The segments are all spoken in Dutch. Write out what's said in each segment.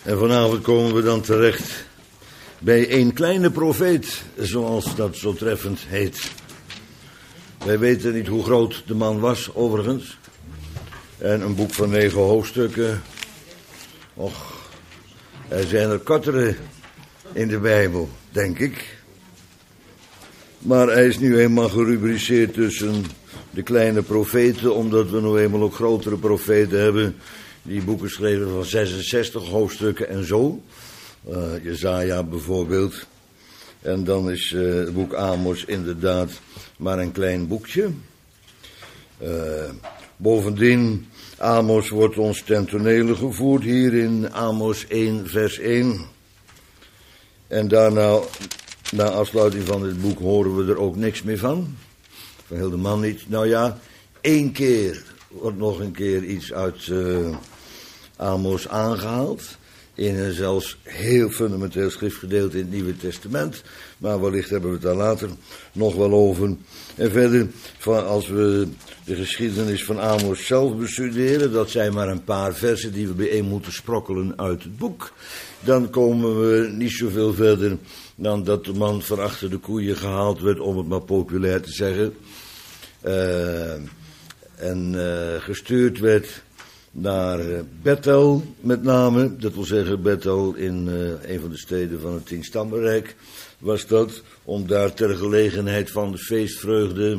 En vanavond komen we dan terecht bij een kleine profeet, zoals dat zo treffend heet. Wij weten niet hoe groot de man was, overigens. En een boek van 9 hoofdstukken. Och, er zijn er kortere in de Bijbel, denk ik. Maar hij is nu eenmaal gerubriceerd tussen de kleine profeten, omdat we nu eenmaal ook grotere profeten hebben, die boeken schreven van 66 hoofdstukken en zo. Jesaja bijvoorbeeld. En dan is het boek Amos inderdaad maar een klein boekje. Bovendien, Amos wordt ons ten tonele gevoerd hier in Amos 1 vers 1. En daarna, na afsluiting van dit boek, horen we er ook niks meer van. Van heel de man niet. Nou ja, 1 keer wordt nog een keer iets uit Amos aangehaald. In een zelfs heel fundamenteel schriftgedeelte in het Nieuwe Testament. Maar wellicht hebben we het daar later nog wel over. En verder, als we de geschiedenis van Amos zelf bestuderen, dat zijn maar een paar versen die we bijeen moeten sprokkelen uit het boek. Dan komen we niet zoveel verder dan dat de man van achter de koeien gehaald werd, om het maar populair te zeggen. En gestuurd werd naar Bethel met name, dat wil zeggen Bethel in een van de steden van het 10-stammenrijk was dat, om daar ter gelegenheid van de feestvreugde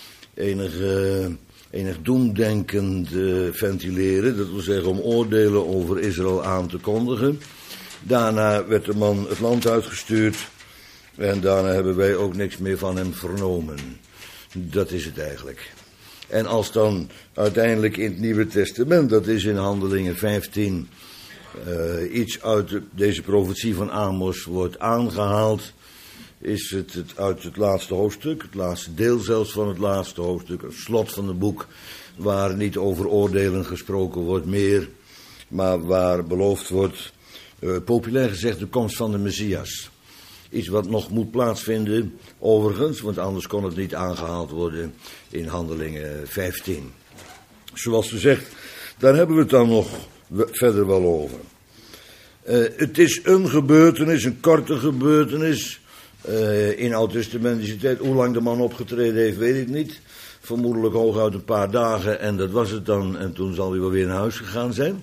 enig doemdenken te ventileren, dat wil zeggen om oordelen over Israël aan te kondigen. Daarna werd de man het land uitgestuurd en daarna hebben wij ook niks meer van hem vernomen. Dat is het eigenlijk. En als dan uiteindelijk in het Nieuwe Testament, dat is in Handelingen 15, iets uit deze profetie van Amos wordt aangehaald, is het uit het laatste hoofdstuk, het laatste deel zelfs van het laatste hoofdstuk, het slot van het boek, waar niet over oordelen gesproken wordt meer, maar waar beloofd wordt, populair gezegd, de komst van de Messias. Iets wat nog moet plaatsvinden, overigens, want anders kon het niet aangehaald worden in Handelingen 15. Zoals gezegd, daar hebben we het dan nog verder wel over. Het is een gebeurtenis, een korte gebeurtenis, in oud-testamentische tijd. Hoe lang de man opgetreden heeft, weet ik niet. Vermoedelijk hooguit een paar dagen en dat was het dan. En toen zal hij wel weer naar huis gegaan zijn.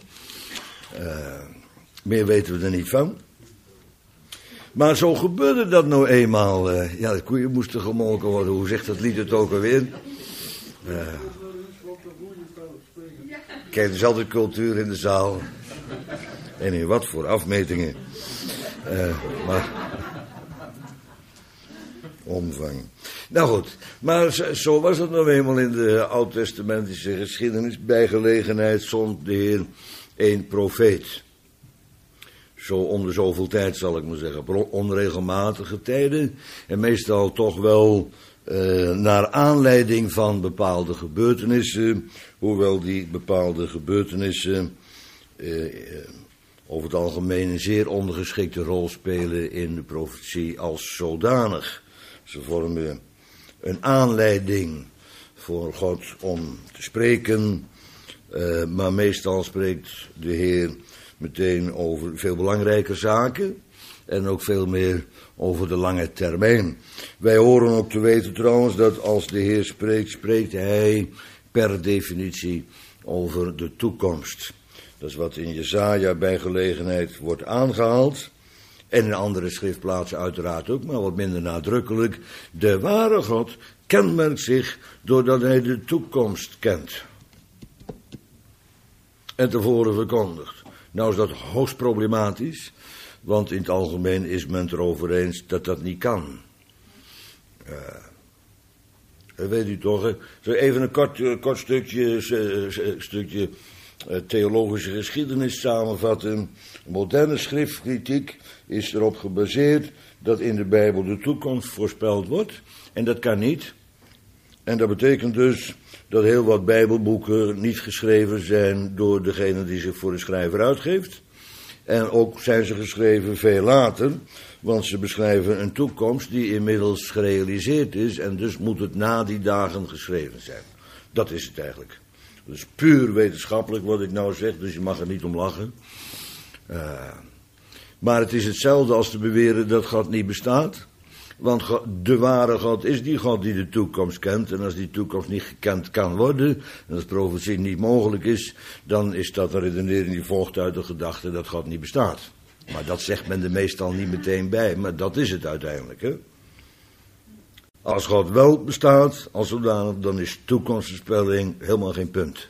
Meer weten we er niet van. Maar zo gebeurde dat nou eenmaal. Ja, de koeien moesten gemolken worden. Hoe zegt dat lied het ook alweer? Kijk, dezelfde cultuur in de zaal. En in wat voor afmetingen. Maar omvang. Nou goed, maar zo was het nou eenmaal in de oud-testamentische geschiedenis. Bij gelegenheid zond de Heer een profeet. Zo om de zoveel tijd, zal ik maar zeggen. Onregelmatige tijden. En meestal toch wel naar aanleiding van bepaalde gebeurtenissen. Hoewel die bepaalde gebeurtenissen over het algemeen een zeer ondergeschikte rol spelen in de profetie als zodanig. Ze vormen een aanleiding voor God om te spreken. Maar meestal spreekt de Heer meteen over veel belangrijke zaken en ook veel meer over de lange termijn. Wij horen ook te weten trouwens dat als de Heer spreekt, spreekt hij per definitie over de toekomst. Dat is wat in Jesaja bij gelegenheid wordt aangehaald. En in andere schriftplaatsen uiteraard ook, maar wat minder nadrukkelijk. De ware God kenmerkt zich doordat hij de toekomst kent en tevoren verkondigt. Nou is dat hoogst problematisch, want in het algemeen is men het erover eens dat dat niet kan. Weet u toch, zo even een kort stukje theologische geschiedenis samenvatten. Moderne schriftkritiek is erop gebaseerd dat in de Bijbel de toekomst voorspeld wordt. En dat kan niet. En dat betekent dus dat heel wat Bijbelboeken niet geschreven zijn door degene die zich voor de schrijver uitgeeft. En ook zijn ze geschreven veel later, want ze beschrijven een toekomst die inmiddels gerealiseerd is en dus moet het na die dagen geschreven zijn. Dat is het eigenlijk. Dat is puur wetenschappelijk wat ik nou zeg, dus je mag er niet om lachen. Maar het is hetzelfde als te beweren dat God niet bestaat. Want de ware God is die God die de toekomst kent. En als die toekomst niet gekend kan worden, en als profetie niet mogelijk is, dan is dat een redenering die volgt uit de gedachte dat God niet bestaat. Maar dat zegt men er meestal niet meteen bij, maar dat is het uiteindelijk. Hè? Als God wel bestaat, als zodanig, dan is toekomstvoorspelling helemaal geen punt.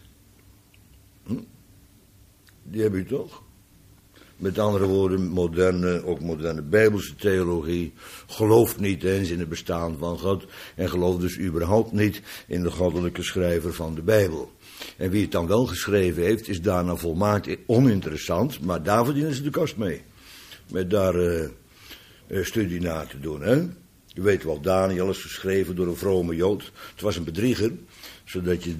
Die heb je toch? Met andere woorden, ook moderne Bijbelse theologie gelooft niet eens in het bestaan van God en gelooft dus überhaupt niet in de goddelijke schrijver van de Bijbel. En wie het dan wel geschreven heeft, is daarna volmaakt oninteressant, maar daar verdienen ze de kost mee. Met daar studie na te doen, hè. Je weet wel, Daniel is geschreven door een vrome Jood. Het was een bedrieger, zodat je...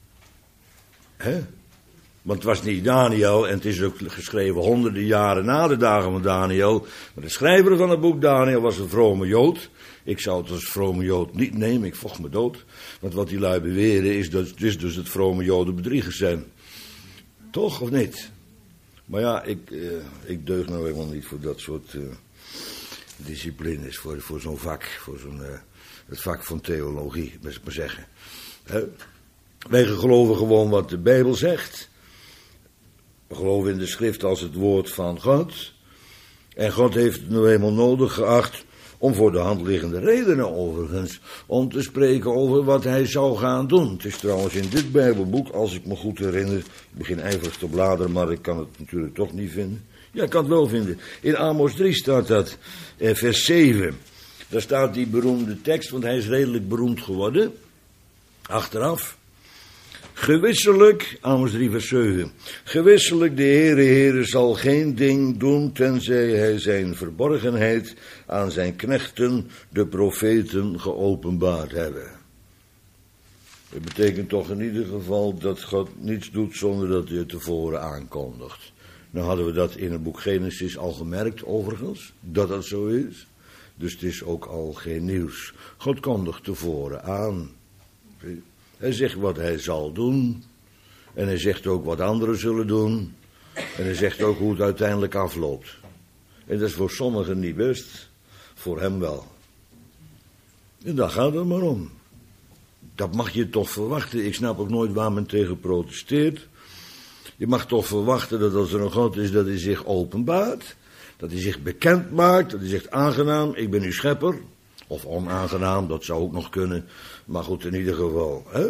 Hè? Want het was niet Daniel en het is ook geschreven honderden jaren na de dagen van Daniel. Maar de schrijver van het boek Daniel was een vrome Jood. Ik zou het als vrome Jood niet nemen, ik vocht me dood. Want wat die lui beweren is dus het vrome Joden bedriegers zijn. Toch of niet? Maar ja, ik deug nou helemaal niet voor dat soort disciplines, voor zo'n vak, voor het vak van theologie, moet ik maar zeggen. Wij geloven gewoon wat de Bijbel zegt. We geloven in de schrift als het woord van God. En God heeft het nu eenmaal nodig geacht om voor de hand liggende redenen overigens, om te spreken over wat hij zou gaan doen. Het is trouwens in dit Bijbelboek, als ik me goed herinner, ik begin ijverig te bladeren, maar ik kan het natuurlijk toch niet vinden. Ja, ik kan het wel vinden. In Amos 3 staat dat, vers 7. Daar staat die beroemde tekst, want hij is redelijk beroemd geworden, achteraf. Gewisselijk, Amos 3 vers 7, gewisselijk de Heere zal geen ding doen, tenzij hij zijn verborgenheid aan zijn knechten, de profeten, geopenbaard hebben. Dat betekent toch in ieder geval dat God niets doet zonder dat hij het tevoren aankondigt. Nou hadden we dat in het boek Genesis al gemerkt, overigens, dat dat zo is. Dus het is ook al geen nieuws. God kondigt tevoren aan. Hij zegt wat hij zal doen. En hij zegt ook wat anderen zullen doen. En hij zegt ook hoe het uiteindelijk afloopt. En dat is voor sommigen niet best. Voor hem wel. En daar gaat het maar om. Dat mag je toch verwachten. Ik snap ook nooit waar men tegen protesteert. Je mag toch verwachten dat als er een God is, dat hij zich openbaart. Dat hij zich bekend maakt. Dat hij zegt aangenaam, ik ben uw schepper. Of onaangenaam, dat zou ook nog kunnen. Maar goed, in ieder geval. Hè?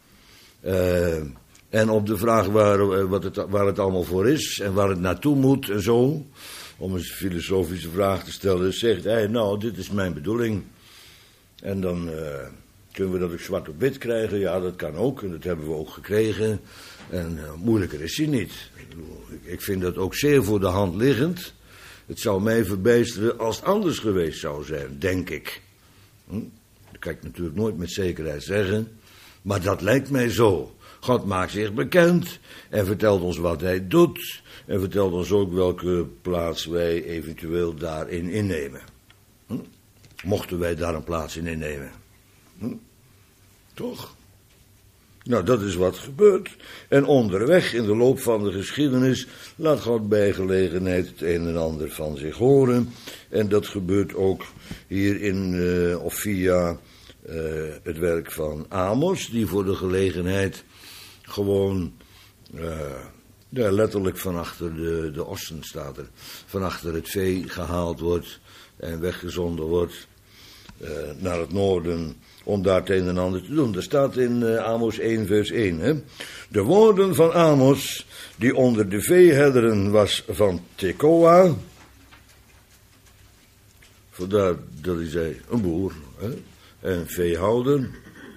En op de vraag waar het allemaal voor is en waar het naartoe moet en zo, om een filosofische vraag te stellen, zegt hij, nou, dit is mijn bedoeling. En dan kunnen we dat ook zwart op wit krijgen. Ja, dat kan ook en dat hebben we ook gekregen. En moeilijker is hij niet. Ik vind dat ook zeer voor de hand liggend. Het zou mij verbijsteren als het anders geweest zou zijn, denk ik. Dat kan ik natuurlijk nooit met zekerheid zeggen. Maar dat lijkt mij zo. God maakt zich bekend en vertelt ons wat hij doet. En vertelt ons ook welke plaats wij eventueel daarin innemen. Mochten wij daar een plaats in innemen. Toch? Nou, dat is wat gebeurt. En onderweg in de loop van de geschiedenis laat God bij gelegenheid het een en ander van zich horen. En dat gebeurt ook hier of via het werk van Amos, die voor de gelegenheid gewoon letterlijk van achter de ossen staat er. Van achter het vee gehaald wordt en weggezonden wordt naar het noorden om daar het een en ander te doen. Dat staat in Amos 1 vers 1. Hè? De woorden van Amos, die onder de veeherderen was van Tekoa. Vandaar dat hij zei, een boer, hè? En veehouder.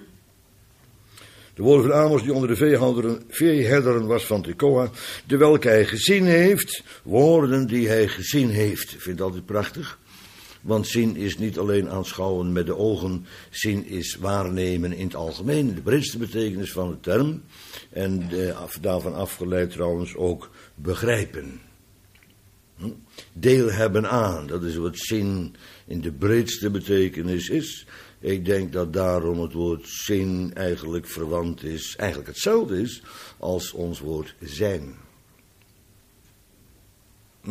De woorden van Amos, die onder de veeherderen was van Tekoa, de welke hij gezien heeft, woorden die hij gezien heeft. Ik vind het altijd prachtig. Want zien is niet alleen aanschouwen met de ogen, zien is waarnemen in het algemeen, de breedste betekenis van de term. En daarvan afgeleid trouwens ook begrijpen. Deel hebben aan, dat is wat zien in de breedste betekenis is. Ik denk dat daarom het woord zien eigenlijk verwant is, eigenlijk hetzelfde is als ons woord zijn.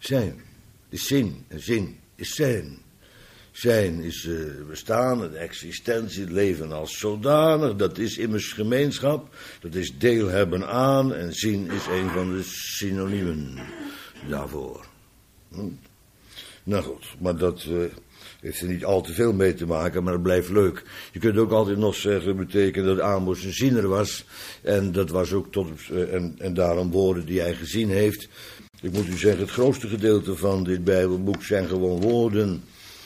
Zijn is zin en zin is zijn. Zijn is bestaan, de existentie, het leven als zodanig. Dat is immers gemeenschap. Dat is deel hebben aan. En zin is een van de synoniemen daarvoor. Nou goed, maar dat heeft er niet al te veel mee te maken, maar het blijft leuk. Je kunt ook altijd nog zeggen, betekent dat Amos een ziener was. En dat was ook en daarom woorden die hij gezien heeft. Ik moet u zeggen, het grootste gedeelte van dit Bijbelboek zijn gewoon woorden.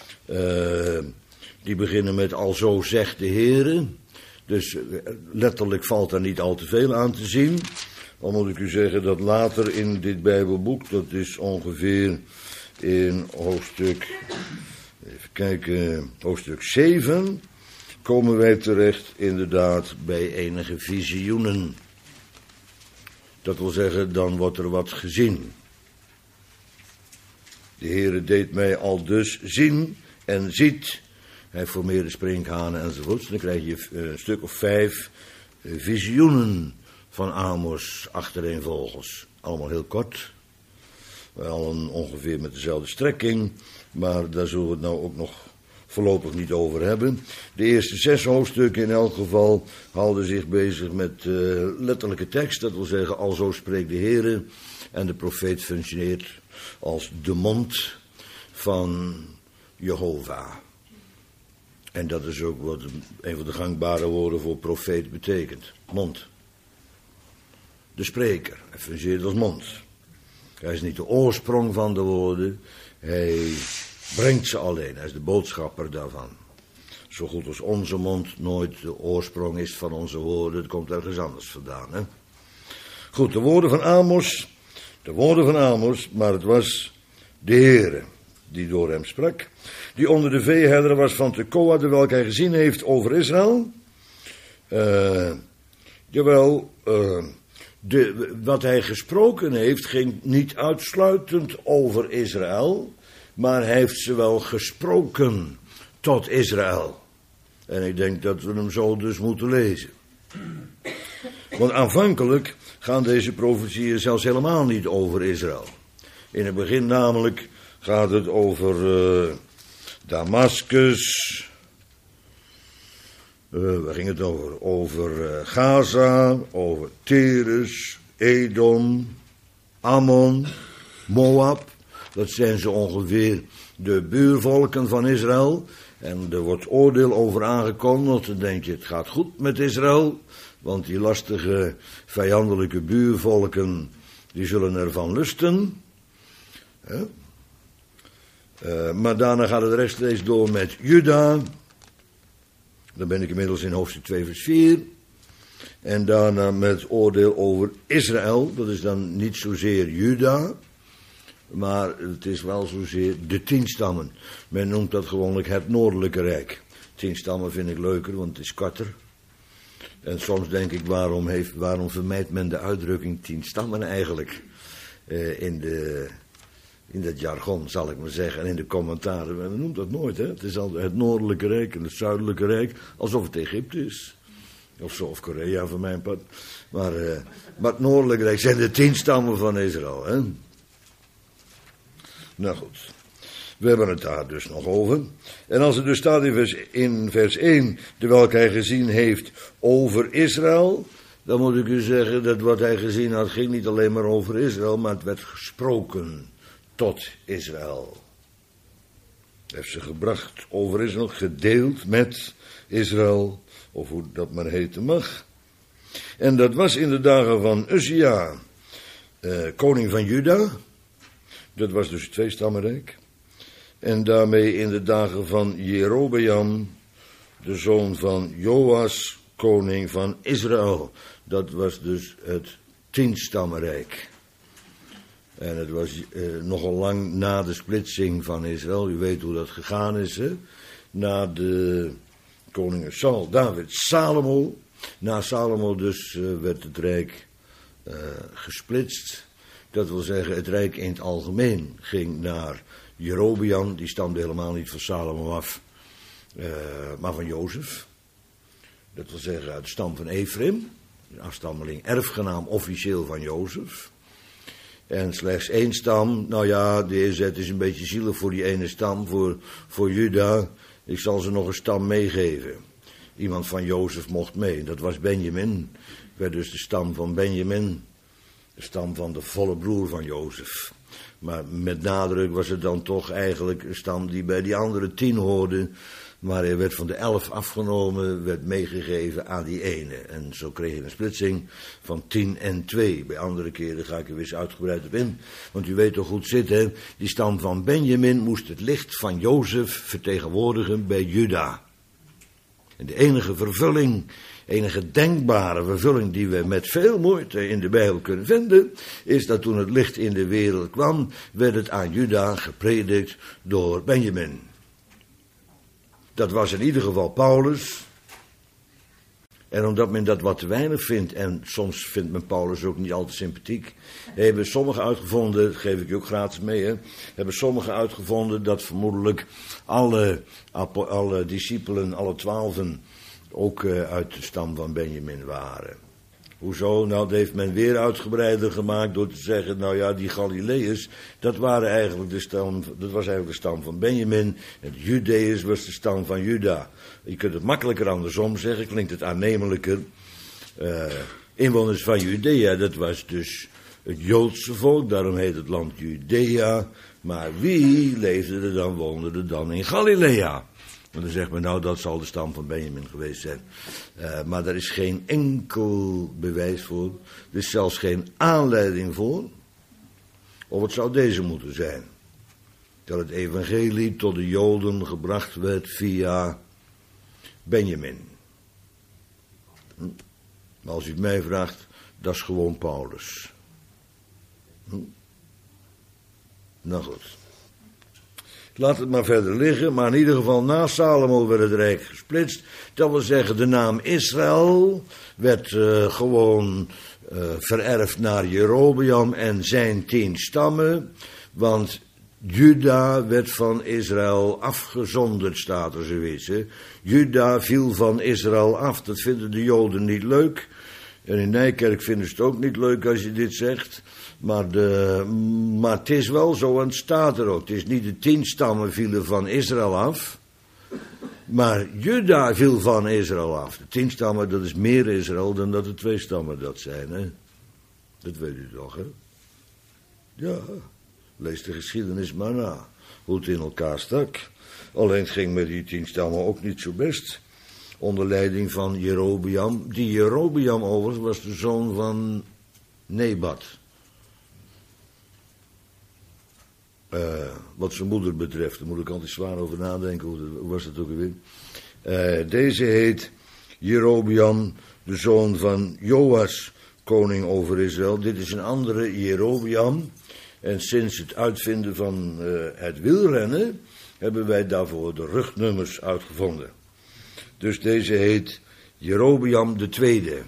Die beginnen met alzo zegt de Heere. Dus letterlijk valt daar niet al te veel aan te zien. Dan moet ik u zeggen dat later in dit Bijbelboek, dat is ongeveer in hoofdstuk, even kijken, hoofdstuk 7, komen wij terecht inderdaad bij enige visioenen. Dat wil zeggen, dan wordt er wat gezien. De Heere deed mij al dus zien en ziet. Hij formeerde sprinkhanen enzovoorts. Dan krijg je een stuk of 5 visioenen van Amos achtereenvolgens. Allemaal heel kort. Wel ongeveer met dezelfde strekking. Maar daar zullen we het nou ook nog voorlopig niet over hebben. De eerste 6 hoofdstukken in elk geval houden zich bezig met letterlijke tekst. Dat wil zeggen, alzo spreekt de Heere. En de profeet functioneert als de mond van Jehovah. En dat is ook wat een van de gangbare woorden voor profeet betekent. Mond. De spreker. Hij functioneert als mond. Hij is niet de oorsprong van de woorden. Hij brengt ze alleen. Hij is de boodschapper daarvan. Zo goed als onze mond nooit de oorsprong is van onze woorden. Het komt ergens anders vandaan. Hè? Goed, de woorden van Amos. De woorden van Amos, maar het was de Heere die door hem sprak. Die onder de veeherder was van Tekoa, de welke hij gezien heeft over Israël. Wat hij gesproken heeft, ging niet uitsluitend over Israël, maar hij heeft ze wel gesproken tot Israël. En ik denk dat we hem zo dus moeten lezen. Want aanvankelijk gaan deze profetieën zelfs helemaal niet over Israël. In het begin namelijk gaat het over Damascus. Waar ging het over? Over Gaza, over Tyrus, Edom, Ammon, Moab. Dat zijn zo ongeveer de buurvolken van Israël. En er wordt oordeel over aangekondigd. Dan denk je, het gaat goed met Israël. Want die lastige, vijandelijke buurvolken, die zullen ervan lusten. Maar daarna gaat het rechtstreeks door met Juda. Dan ben ik inmiddels in hoofdstuk 2 vers 4. En daarna met oordeel over Israël. Dat is dan niet zozeer Juda, maar het is wel zozeer de 10 stammen. Men noemt dat gewoonlijk het Noordelijke Rijk. 10 stammen vind ik leuker, want het is korter. En soms denk ik, waarom vermijdt men de uitdrukking 10 stammen eigenlijk? In dat jargon, zal ik maar zeggen, en in de commentaren. Men noemt dat nooit, hè. Het is altijd het Noordelijke Rijk en het Zuidelijke Rijk, alsof het Egypte is. Of zo, of Korea van mijn part. Maar het Noordelijke Rijk zijn de 10 stammen van Israël, hè. Nou goed. We hebben het daar dus nog over. En als het dus staat in vers 1, de welke hij gezien heeft over Israël, dan moet ik u zeggen dat wat hij gezien had, ging niet alleen maar over Israël, maar het werd gesproken tot Israël. Hij heeft ze gebracht over Israël, gedeeld met Israël, of hoe dat maar heten mag. En dat was in de dagen van Uzia, koning van Juda. Dat was dus het 2-stammenrijk. En daarmee in de dagen van Jerobeam, de zoon van Joas, koning van Israël. Dat was dus het 10-stammenrijk. En het was nogal lang na de splitsing van Israël. U weet hoe dat gegaan is, hè? Na de koningen Saul, David, Salomo. Na Salomo dus werd het rijk gesplitst. Dat wil zeggen, het rijk in het algemeen ging naar Jerobeam. Die stamde helemaal niet van Salomo af, maar van Jozef. Dat wil zeggen uit de stam van Ephraim. Een afstammeling, erfgenaam officieel van Jozef. En slechts 1 stam, nou ja, het is een beetje zielig voor die ene stam, voor Juda. Ik zal ze nog een stam meegeven. Iemand van Jozef mocht mee, dat was Benjamin. Werd dus de stam van Benjamin, de stam van de volle broer van Jozef. Maar met nadruk was het dan toch eigenlijk een stam die bij die andere 10 hoorde. Maar hij werd van de 11 afgenomen, werd meegegeven aan die ene. En zo kreeg je een splitsing van 10 en 2. Bij andere keren ga ik er weer eens uitgebreid op in. Want u weet toch goed zitten, die stam van Benjamin moest het licht van Jozef vertegenwoordigen bij Juda. En de enige denkbare vervulling die we met veel moeite in de Bijbel kunnen vinden, is dat toen het licht in de wereld kwam, werd het aan Juda gepredikt door Benjamin. Dat was in ieder geval Paulus. En omdat men dat wat te weinig vindt, en soms vindt men Paulus ook niet al te sympathiek, hebben sommigen uitgevonden, dat geef ik je ook gratis mee, hebben sommigen uitgevonden dat vermoedelijk alle discipelen, alle 12, ook uit de stam van Benjamin waren. Hoezo? Nou, dat heeft men weer uitgebreider gemaakt door te zeggen, nou ja, die Galileërs, dat was eigenlijk de stam van Benjamin, en de Judeërs was de stam van Juda. Je kunt het makkelijker andersom zeggen, klinkt het aannemelijker. Inwoners van Judea, dat was dus het Joodse volk, daarom heet het land Judea. Maar wie woonde er dan in Galilea? En dan zegt men, nou, dat zal de stam van Benjamin geweest zijn. Maar daar is geen enkel bewijs voor. Er is zelfs geen aanleiding voor. Of het zou deze moeten zijn. Dat het evangelie tot de Joden gebracht werd via Benjamin. Maar als u het mij vraagt, dat is gewoon Paulus. Nou goed. Laat het maar verder liggen, maar in ieder geval na Salomo werd het rijk gesplitst. Dat wil zeggen, de naam Israël werd gewoon vererfd naar Jerobeam en zijn 10 stammen. Want Juda werd van Israël afgezonderd, staat er zoiets. Juda viel van Israël af, dat vinden de Joden niet leuk. En in Nijkerk vinden ze het ook niet leuk als je dit zegt. Maar het is wel zo, en het staat er ook. Het is niet de 10 stammen vielen van Israël af. Maar Juda viel van Israël af. De 10 stammen, dat is meer Israël dan dat de 2 stammen dat zijn. Hè? Dat weet u toch, hè? Ja, lees de geschiedenis maar na. Hoe het in elkaar stak. Alleen het ging met die 10 stammen ook niet zo best. Onder leiding van Jerobeam. Die Jerobeam overigens was de zoon van Nebat. Wat zijn moeder betreft, daar moet ik altijd zwaar over nadenken, hoe was dat ook alweer. Deze heet Jerobeam, de zoon van Joas, koning over Israël. Dit is een andere Jerobeam. En sinds het uitvinden van het wielrennen, hebben wij daarvoor de rugnummers uitgevonden. Dus deze heet Jerobeam de tweede.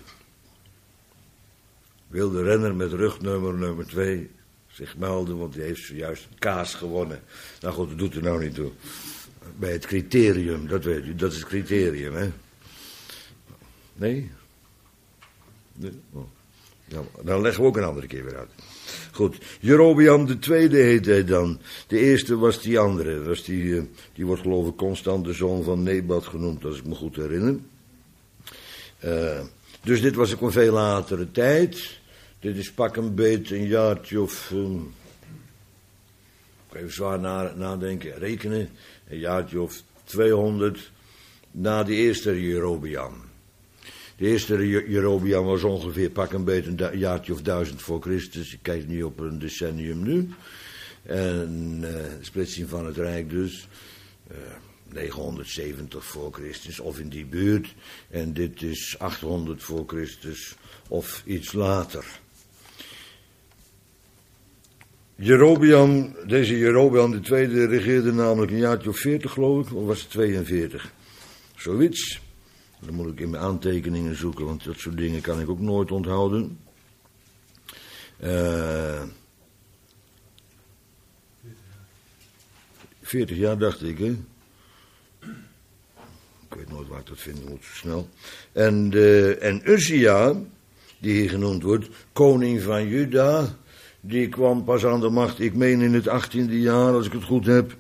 Wil de renner met rugnummer nummer 2 zich melden, want die heeft zojuist een kaas gewonnen. Nou goed, dat doet er nou niet toe. Bij het criterium, dat weet u, dat is het criterium, hè? Nee? Oh. Nou, dan leggen we ook een andere keer weer uit. Goed, Jerobeam de tweede heet hij dan. De eerste was die andere, die wordt geloof ik constant de zoon van Nebat genoemd, als ik me goed herinner. Dus dit was ook een veel latere tijd. Dit is pak een beet een jaartje of, even zwaar nadenken, rekenen, een jaartje of 200 na de eerste Jerobeam. De eerste Jerobeam was ongeveer pak een beet een jaartje of 1000 voor Christus. Ik kijk niet op een decennium nu. En splitsing van het Rijk dus. 970 voor Christus of in die buurt. En dit is 800 voor Christus of iets later. Deze Jerobeam de tweede regeerde namelijk een jaartje of 40 geloof ik. Of was het 42? Zoiets. Dan moet ik in mijn aantekeningen zoeken, want dat soort dingen kan ik ook nooit onthouden. 40 jaar dacht ik, hè. Ik weet nooit waar ik dat vinden moet, zo snel. En Uzia, die hier genoemd wordt, koning van Juda, die kwam pas aan de macht, ik meen in het 18e jaar, als ik het goed heb,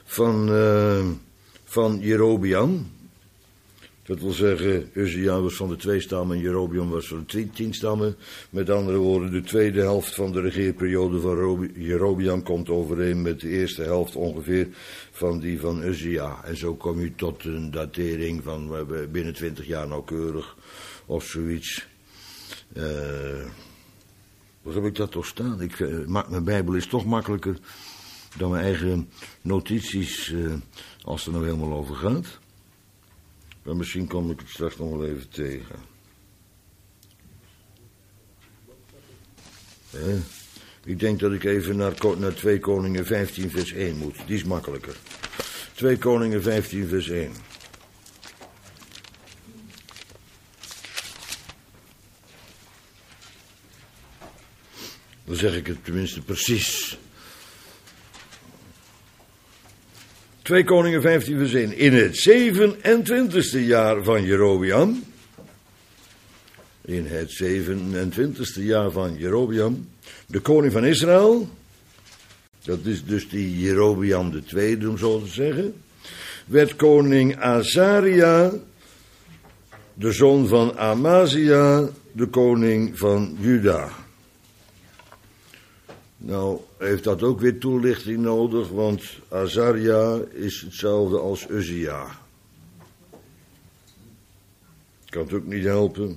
van Jerobeam. Dat wil zeggen, Uzia was van de 2 stammen en Jerobeam was van de 10 stammen. Met andere woorden, de tweede helft van de regeerperiode van Jerobeam komt overeen met de eerste helft ongeveer van die van Uzia. En zo kom je tot een datering van binnen 20 jaar nauwkeurig of zoiets. Wat heb ik dat toch staan? Mijn Bijbel is toch makkelijker dan mijn eigen notities, als het er nou helemaal over gaat. Maar misschien kom ik het straks nog wel even tegen. Ik denk dat ik even naar 2 Koningen 15 vers 1 moet. Die is makkelijker. 2 Koningen 15 vers 1. Dan zeg ik het tenminste precies. 2 Koningen 15 vers 1. In het 27e jaar van Jerobeam. In het 27e jaar van Jerobeam. De koning van Israël. Dat is dus die Jerobeam de tweede, om zo te zeggen. Werd koning Azaria, de zoon van Amazia, de koning van Juda. Nou, heeft dat ook weer toelichting nodig, want Azaria is hetzelfde als Uzia. Kan het ook niet helpen.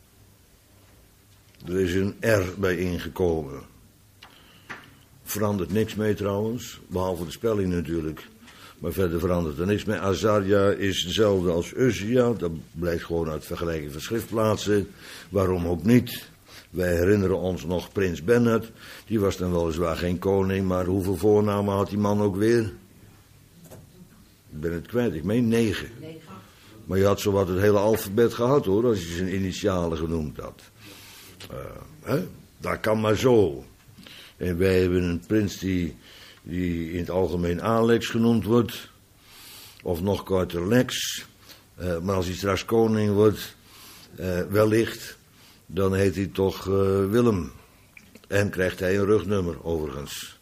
Er is een R bij ingekomen. Verandert niks mee trouwens, behalve de spelling natuurlijk. Maar verder verandert er niks mee. Azaria is hetzelfde als Uzia, dat blijkt gewoon uit vergelijking van schriftplaatsen. Waarom ook niet? Wij herinneren ons nog prins Bernhard, die was dan weliswaar geen koning, maar hoeveel voornamen had die man ook weer? Ik ben het kwijt, ik meen 9. Maar je had zowat het hele alfabet gehad hoor, als je zijn initialen genoemd had. Dat kan maar zo. En wij hebben een prins die in het algemeen Alex genoemd wordt, of nog korter Lex. Maar als hij straks koning wordt, wellicht, dan heet hij toch Willem. En krijgt hij een rugnummer, overigens.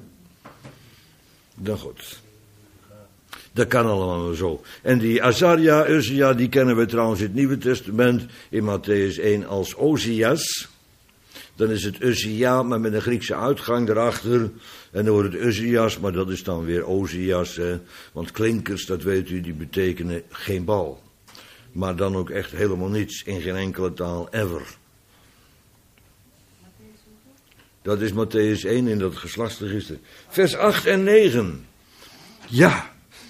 Dan goed. Dat kan allemaal zo. En die Azaria, Uzia, die kennen we trouwens in het Nieuwe Testament in Matthäus 1 als Ozias. Dan is het Uzia, maar met een Griekse uitgang erachter. En dan wordt het Uzias, maar dat is dan weer Ozias. Want klinkers, dat weet u, die betekenen geen bal. Maar dan ook echt helemaal niets, in geen enkele taal ever. Dat is Matthäus 1 in dat geslachtsregister. Vers 8 en 9. Ja.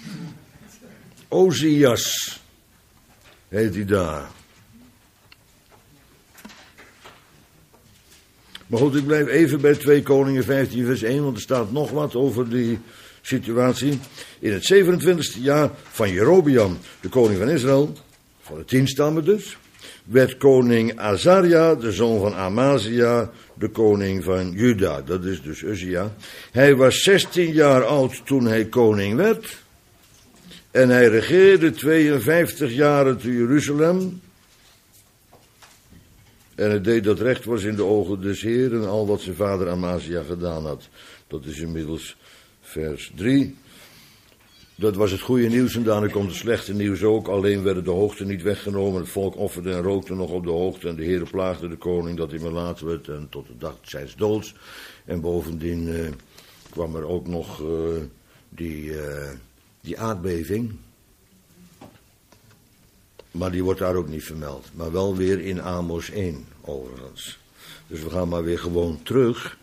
Ozias heet hij daar. Maar goed, ik blijf even bij 2 Koningen 15 vers 1, want er staat nog wat over die situatie. In het 27e jaar van Jerobeam, de koning van Israël, van de 10 stammen dus, werd koning Azaria, de zoon van Amazia, de koning van Juda. Dat is dus Uzia. Hij was 16 jaar oud toen hij koning werd. En hij regeerde 52 jaren te Jeruzalem. En hij deed dat recht was in de ogen des Heeren, al wat zijn vader Amazia gedaan had. Dat is inmiddels vers 3. Dat was het goede nieuws en daarna komt het slechte nieuws ook. Alleen werden de hoogten niet weggenomen. Het volk offerde en rookte nog op de hoogte. En de Heere plaagde de koning dat hij melaat werd en tot de dag zijns doods. En bovendien kwam er ook nog die aardbeving. Maar die wordt daar ook niet vermeld. Maar wel weer in Amos 1 overigens. Dus we gaan maar weer gewoon terug.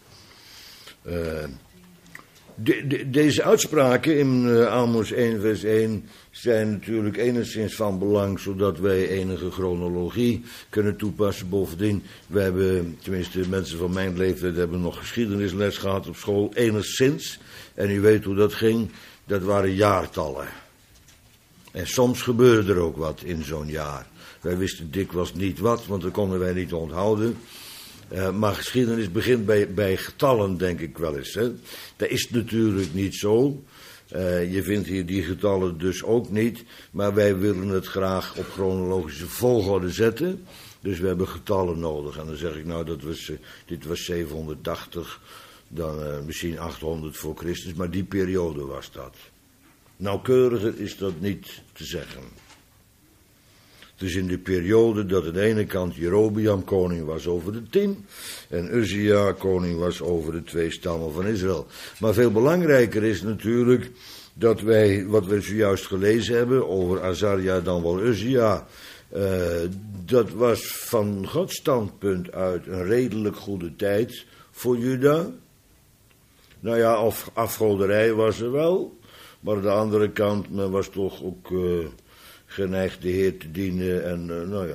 Deze uitspraken in Amos 1 vers 1 zijn natuurlijk enigszins van belang, zodat wij enige chronologie kunnen toepassen. Bovendien, wij hebben, tenminste mensen van mijn leeftijd, hebben nog geschiedenisles gehad op school, enigszins. En u weet hoe dat ging, dat waren jaartallen. En soms gebeurde er ook wat in zo'n jaar. Wij wisten dikwijls niet wat, want dat konden wij niet onthouden. Maar geschiedenis begint bij getallen, denk ik wel eens. Hè. Dat is natuurlijk niet zo. Je vindt hier die getallen dus ook niet. Maar wij willen het graag op chronologische volgorde zetten. Dus we hebben getallen nodig. En dan zeg ik, nou, dit was 780, dan misschien 800 voor Christus, maar die periode was dat. Nauwkeuriger is dat niet te zeggen. Dus in de periode dat aan de ene kant Jerobeam koning was over de 10 en Uzia koning was over de 2 stammen van Israël. Maar veel belangrijker is natuurlijk dat wij, wat we zojuist gelezen hebben over Azaria dan wel Uzia, dat was van Gods standpunt uit een redelijk goede tijd voor Juda. Nou ja, afgoderij was er wel, maar aan de andere kant, men was toch ook geneigd de Heer te dienen en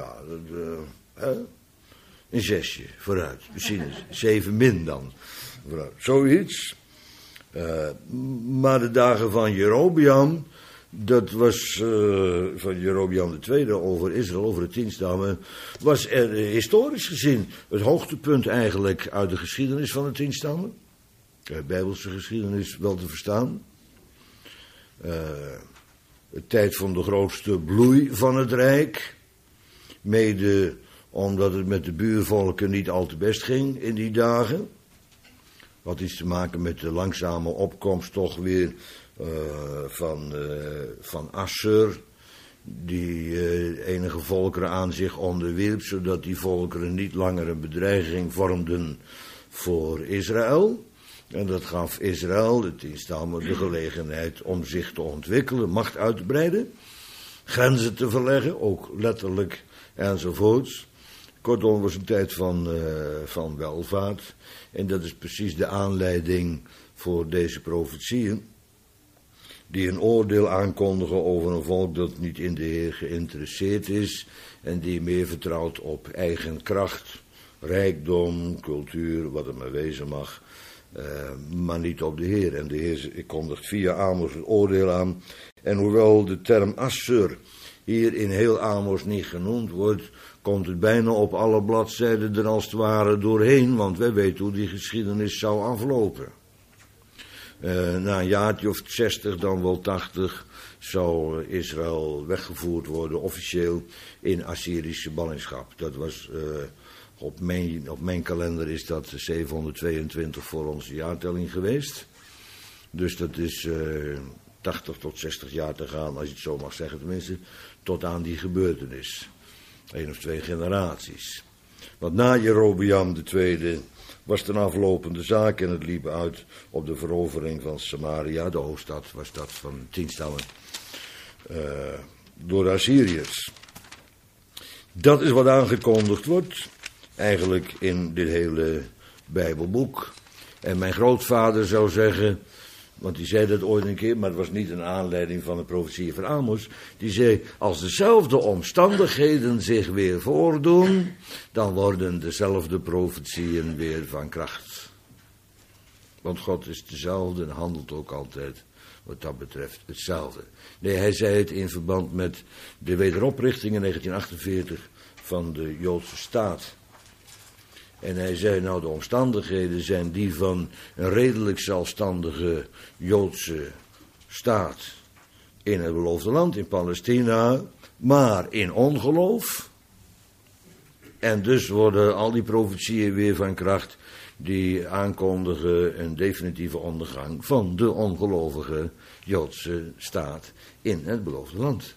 een 6 vooruit. Misschien 7 min dan vooruit. Zoiets. Maar de dagen van Jerobeam, dat was van Jerobeam II over Israël, over de 10 stammen, was er historisch gezien het hoogtepunt eigenlijk uit de geschiedenis van de 10 stammen. Bijbelse geschiedenis wel te verstaan. De tijd van de grootste bloei van het Rijk. Mede omdat het met de buurvolken niet al te best ging in die dagen. Wat iets te maken met de langzame opkomst toch weer van Assur. Die enige volkeren aan zich onderwierp, zodat die volkeren niet langer een bedreiging vormden voor Israël. En dat gaf Israël, de 10 stammen, de gelegenheid om zich te ontwikkelen, macht uit te breiden, grenzen te verleggen, ook letterlijk enzovoorts. Kortom, was een tijd van welvaart. En dat is precies de aanleiding voor deze profetieën, die een oordeel aankondigen over een volk dat niet in de Heer geïnteresseerd is en die meer vertrouwt op eigen kracht, rijkdom, cultuur, wat het maar wezen mag, maar niet op de Heer. En de Heer kondigt via Amos het oordeel aan. En hoewel de term Assur hier in heel Amos niet genoemd wordt, komt het bijna op alle bladzijden er als het ware doorheen, want wij weten hoe die geschiedenis zou aflopen. Na een jaartje of 60, dan wel 80, zou Israël weggevoerd worden officieel in Assyrische ballingschap. Dat was op mijn kalender is dat 722 voor onze jaartelling geweest. Dus dat is 80 tot 60 jaar te gaan, als je het zo mag zeggen tenminste, tot aan die gebeurtenis. 1 of 2 generaties. Want na Jerobeam II was het een aflopende zaak en het liep uit op de verovering van Samaria, de hoofdstad was dat van 10 stammen, door de Assyriërs. Dat is wat aangekondigd wordt, eigenlijk in dit hele Bijbelboek. En mijn grootvader zou zeggen, want die zei dat ooit een keer, maar het was niet een aanleiding van de profetie van Amos. Die zei, als dezelfde omstandigheden zich weer voordoen, dan worden dezelfde profetieën weer van kracht. Want God is dezelfde en handelt ook altijd wat dat betreft hetzelfde. Nee, hij zei het in verband met de wederoprichting in 1948 van de Joodse staat. En hij zei, nou, de omstandigheden zijn die van een redelijk zelfstandige Joodse staat in het beloofde land, in Palestina, maar in ongeloof. En dus worden al die profetieën weer van kracht die aankondigen een definitieve ondergang van de ongelovige Joodse staat in het beloofde land.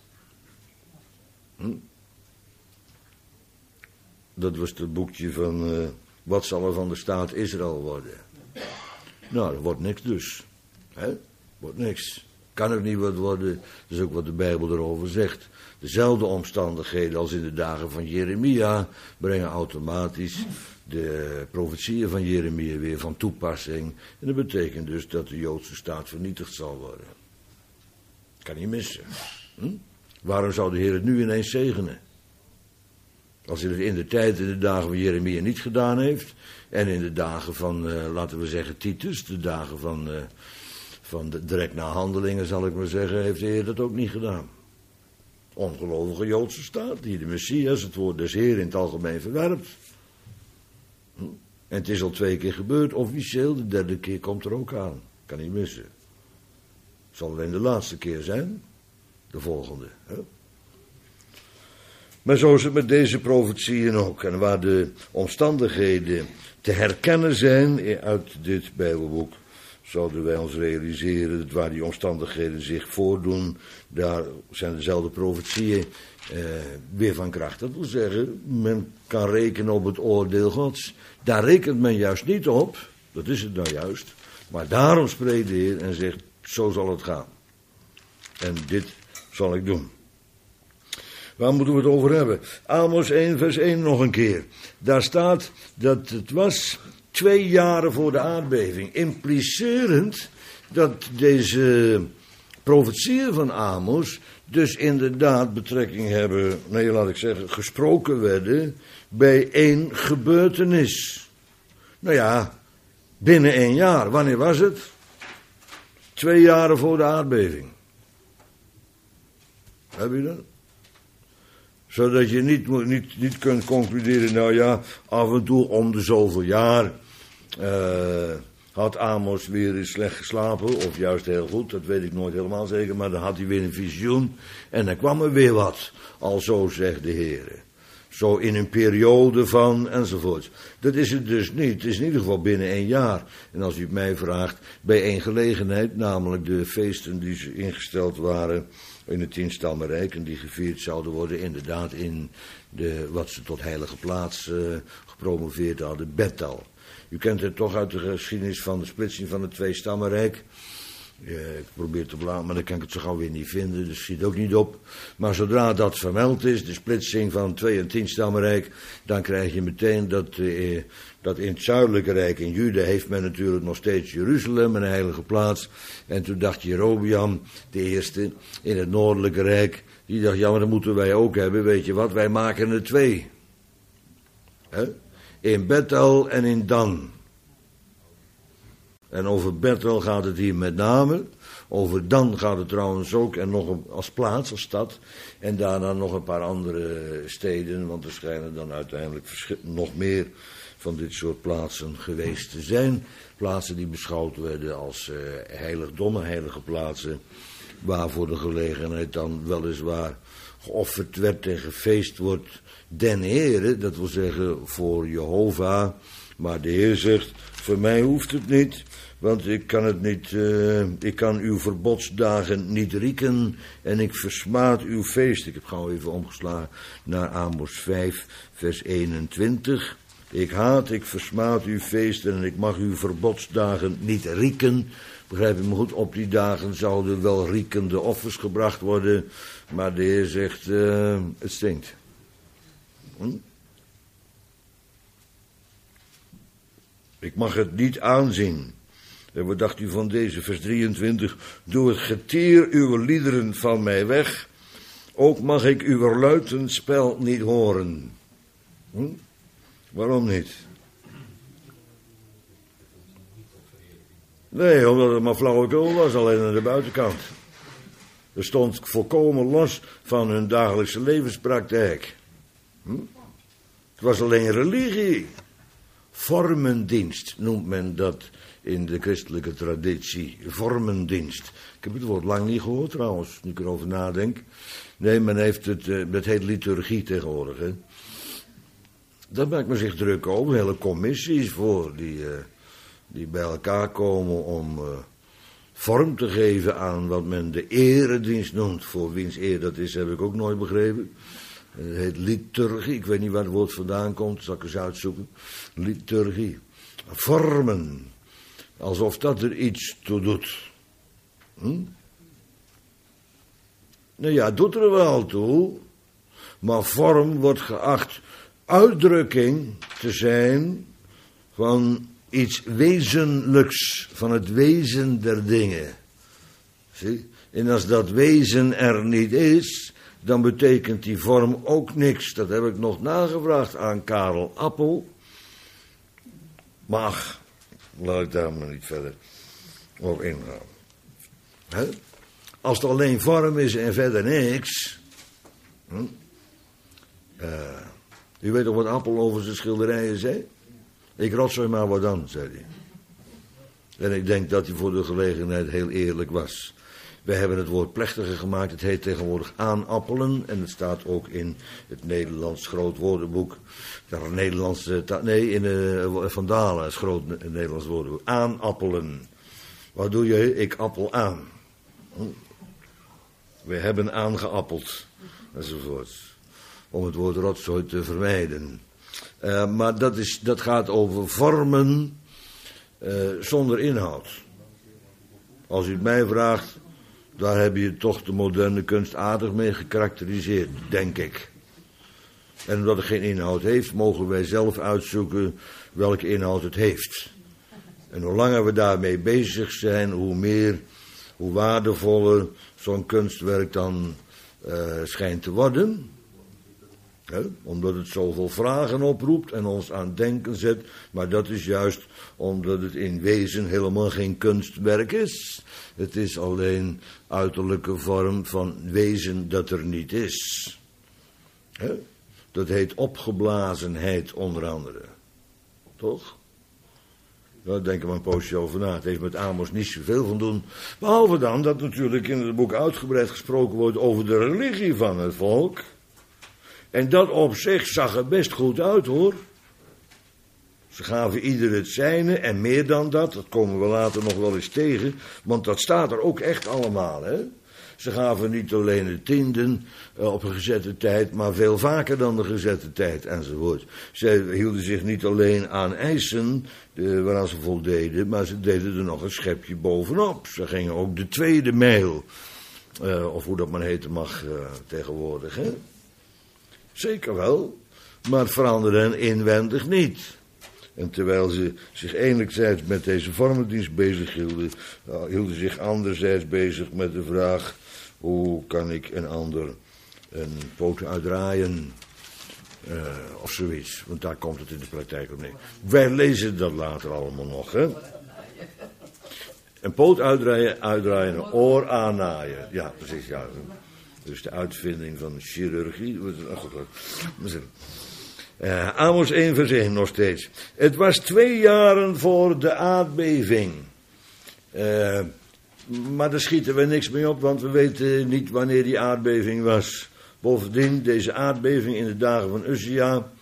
Dat was het boekje van wat zal er van de staat Israël worden. Nou, er wordt niks dus. Wordt niks. Kan ook niet wat worden. Dat is ook wat de Bijbel erover zegt. Dezelfde omstandigheden als in de dagen van Jeremia brengen automatisch de profetieën van Jeremia weer van toepassing. En dat betekent dus dat de Joodse staat vernietigd zal worden. Kan niet missen. Waarom zou de Heer het nu ineens zegenen? Als hij het in de dagen van Jeremia niet gedaan heeft. En in de dagen van, laten we zeggen, Titus, de dagen van direct na Handelingen, zal ik maar zeggen, heeft de Heer dat ook niet gedaan. Ongelovige Joodse staat, die de Messias, het woord des Heer, in het algemeen verwerpt. En het is al 2 keer gebeurd, officieel, de 3e keer komt er ook aan. Kan niet missen. Het zal alleen de laatste keer zijn, de volgende. Maar zo is het met deze profetieën ook. En waar de omstandigheden te herkennen zijn uit dit Bijbelboek, zouden wij ons realiseren dat waar die omstandigheden zich voordoen, daar zijn dezelfde profetieën weer van kracht. Dat wil zeggen, men kan rekenen op het oordeel Gods. Daar rekent men juist niet op, dat is het nou juist, maar daarom spreekt de Heer en zegt, zo zal het gaan. En dit zal ik doen. Waar moeten we het over hebben? Amos 1 vers 1 nog een keer. Daar staat dat het was 2 jaren voor de aardbeving. Implicerend dat deze profetieën van Amos dus inderdaad betrekking hebben, nee laat ik zeggen, gesproken werden bij 1 gebeurtenis. Nou ja, binnen 1 jaar. Wanneer was het? 2 jaren voor de aardbeving. Heb je dat? Zodat je niet kunt concluderen, nou ja, af en toe om de zoveel jaar had Amos weer eens slecht geslapen, of juist heel goed, dat weet ik nooit helemaal zeker, maar dan had hij weer een visioen en dan kwam er weer wat, al zo zegt de Heer. Zo in een periode van enzovoort. Dat is het dus niet. Het is in ieder geval binnen 1 jaar. En als u het mij vraagt, bij 1 gelegenheid, namelijk de feesten die ze ingesteld waren in het 10-stammenrijk en die gevierd zouden worden inderdaad in wat ze tot heilige plaats gepromoveerd hadden, Bethel. U kent het toch uit de geschiedenis van de splitsing van het 2-stammenrijk. Ik probeer te bladeren, maar dan kan ik het zo gauw weer niet vinden, dus schiet ook niet op. Maar zodra dat vermeld is, de splitsing van 2- en 10-stammenrijk, dan krijg je meteen dat in het zuidelijke rijk, in Juda, heeft men natuurlijk nog steeds Jeruzalem, een heilige plaats. En toen dacht Jerobeam, de eerste, in het noordelijke rijk, die dacht, ja, maar dat moeten wij ook hebben, weet je wat, wij maken er 2. In Bethel en in Dan. En over Bethel gaat het hier met name. Over Dan gaat het trouwens ook. En nog als plaats, als stad. En daarna nog een paar andere steden. Want er schijnen dan uiteindelijk nog meer van dit soort plaatsen geweest te zijn. Plaatsen die beschouwd werden als heiligdommen, heilige plaatsen. Waar voor de gelegenheid dan weliswaar geofferd werd en gefeest wordt den Heere. Dat wil zeggen voor Jehovah. Maar de Heer zegt, voor mij hoeft het niet. Want ik kan het niet, ik kan uw verbodsdagen niet rieken en ik versmaad uw feest. Ik heb gauw even omgeslagen naar Amos 5, vers 21. Ik haat, ik versmaad uw feesten en ik mag uw verbodsdagen niet rieken. Begrijp je me goed, op die dagen zouden wel riekende offers gebracht worden. Maar de Heer zegt, het stinkt. Ik mag het niet aanzien. En wat dacht u van deze, vers 23? Doe het getier uw liederen van mij weg. Ook mag ik uw luitenspel niet horen. Waarom niet? Nee, omdat het maar flauwekul was, alleen aan de buitenkant. Er stond volkomen los van hun dagelijkse levenspraktijk. Het was alleen religie. Vormendienst noemt men dat in de christelijke traditie. Vormendienst. Ik heb het woord lang niet gehoord trouwens, nu ik erover nadenk. Nee, men heeft het heet liturgie tegenwoordig. Hè. Daar maakt men zich druk over. Hele commissies voor die bij elkaar komen om vorm te geven aan wat men de eredienst noemt. Voor wiens eer dat is, heb ik ook nooit begrepen. Het heet liturgie. Ik weet niet waar het woord vandaan komt, zal ik eens uitzoeken. Liturgie. Vormen. Alsof dat er iets toe doet. Nou ja, het doet er wel toe. Maar vorm wordt geacht uitdrukking te zijn van iets wezenlijks. Van het wezen der dingen. Zie? En als dat wezen er niet is, dan betekent die vorm ook niks. Dat heb ik nog nagevraagd aan Karel Appel. Maar ach, laat ik daar maar niet verder op ingaan. He? Als het alleen vorm is en verder niks. U weet toch wat Appel over zijn schilderijen zei? Ik rotzooi maar wat dan, zei hij. En ik denk dat hij voor de gelegenheid heel eerlijk was. Wij hebben het woord plechtiger gemaakt. Het heet tegenwoordig aanappelen. En het staat ook in het Nederlands groot woordenboek. Van Dalen, het groot Nederlands woordenboek. Aanappelen. Wat doe je? Ik appel aan. We hebben aangeappeld. Enzovoort. Om het woord rotzooi te vermijden. Maar dat gaat over vormen zonder inhoud. Als u het mij vraagt, daar heb je toch de moderne kunst aardig mee gekarakteriseerd, denk ik. En omdat het geen inhoud heeft, mogen wij zelf uitzoeken welke inhoud het heeft. En hoe langer we daarmee bezig zijn, hoe waardevoller zo'n kunstwerk dan schijnt te worden. Omdat het zoveel vragen oproept en ons aan het denken zet. Maar dat is juist omdat het in wezen helemaal geen kunstwerk is. Het is alleen uiterlijke vorm van wezen dat er niet is. Dat heet opgeblazenheid onder andere. Toch? Daar denken we een poosje over na. Het heeft met Amos niet zoveel van doen. Behalve dan dat natuurlijk in het boek uitgebreid gesproken wordt over de religie van het volk. En dat op zich zag er best goed uit, hoor. Ze gaven ieder het zijne en meer dan dat komen we later nog wel eens tegen, want dat staat er ook echt allemaal, hè. Ze gaven niet alleen de tienden op een gezette tijd, maar veel vaker dan de gezette tijd, enzovoort. Ze hielden zich niet alleen aan eisen waaraan ze voldeden, maar ze deden er nog een schepje bovenop. Ze gingen ook de tweede mijl, of hoe dat maar heten mag tegenwoordig, hè. Zeker wel, maar het veranderde inwendig niet. En terwijl ze zich enerzijds met deze vormendienst bezig hielden, hielden zich anderzijds bezig met de vraag: hoe kan ik een ander een poot uitdraaien? Of zoiets, want daar komt het in de praktijk op neer. Wij lezen dat later allemaal nog, hè? Een poot uitdraaien, een oor aannaaien. Ja, precies, ja. Dus de uitvinding van de chirurgie. Amos 1 vers 1 nog steeds. Het was 2 jaren voor de aardbeving. Maar daar schieten we niks mee op, want we weten niet wanneer die aardbeving was. Bovendien, deze aardbeving in de dagen van Uzia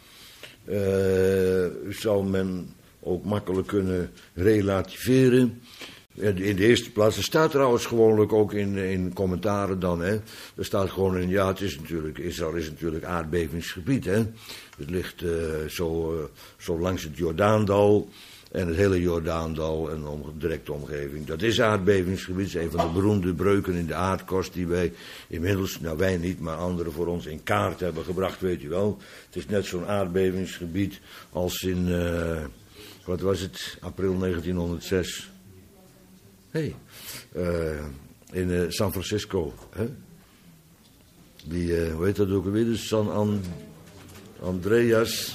zou men ook makkelijk kunnen relativeren. In de eerste plaats, er staat trouwens gewoonlijk ook in commentaren dan, hè. Er staat gewoon in, ja, het is natuurlijk, Israël is natuurlijk aardbevingsgebied, hè. Het ligt zo langs het Jordaandal en het hele Jordaandal en de directe omgeving. Dat is aardbevingsgebied, het is een van de beroemde breuken in de aardkorst die wij inmiddels, nou wij niet, maar anderen voor ons in kaart hebben gebracht, weet je wel. Het is net zo'n aardbevingsgebied als in, wat was het, april 1906... in San Francisco, hè? Die, hoe heet dat ook alweer? De San Andreas.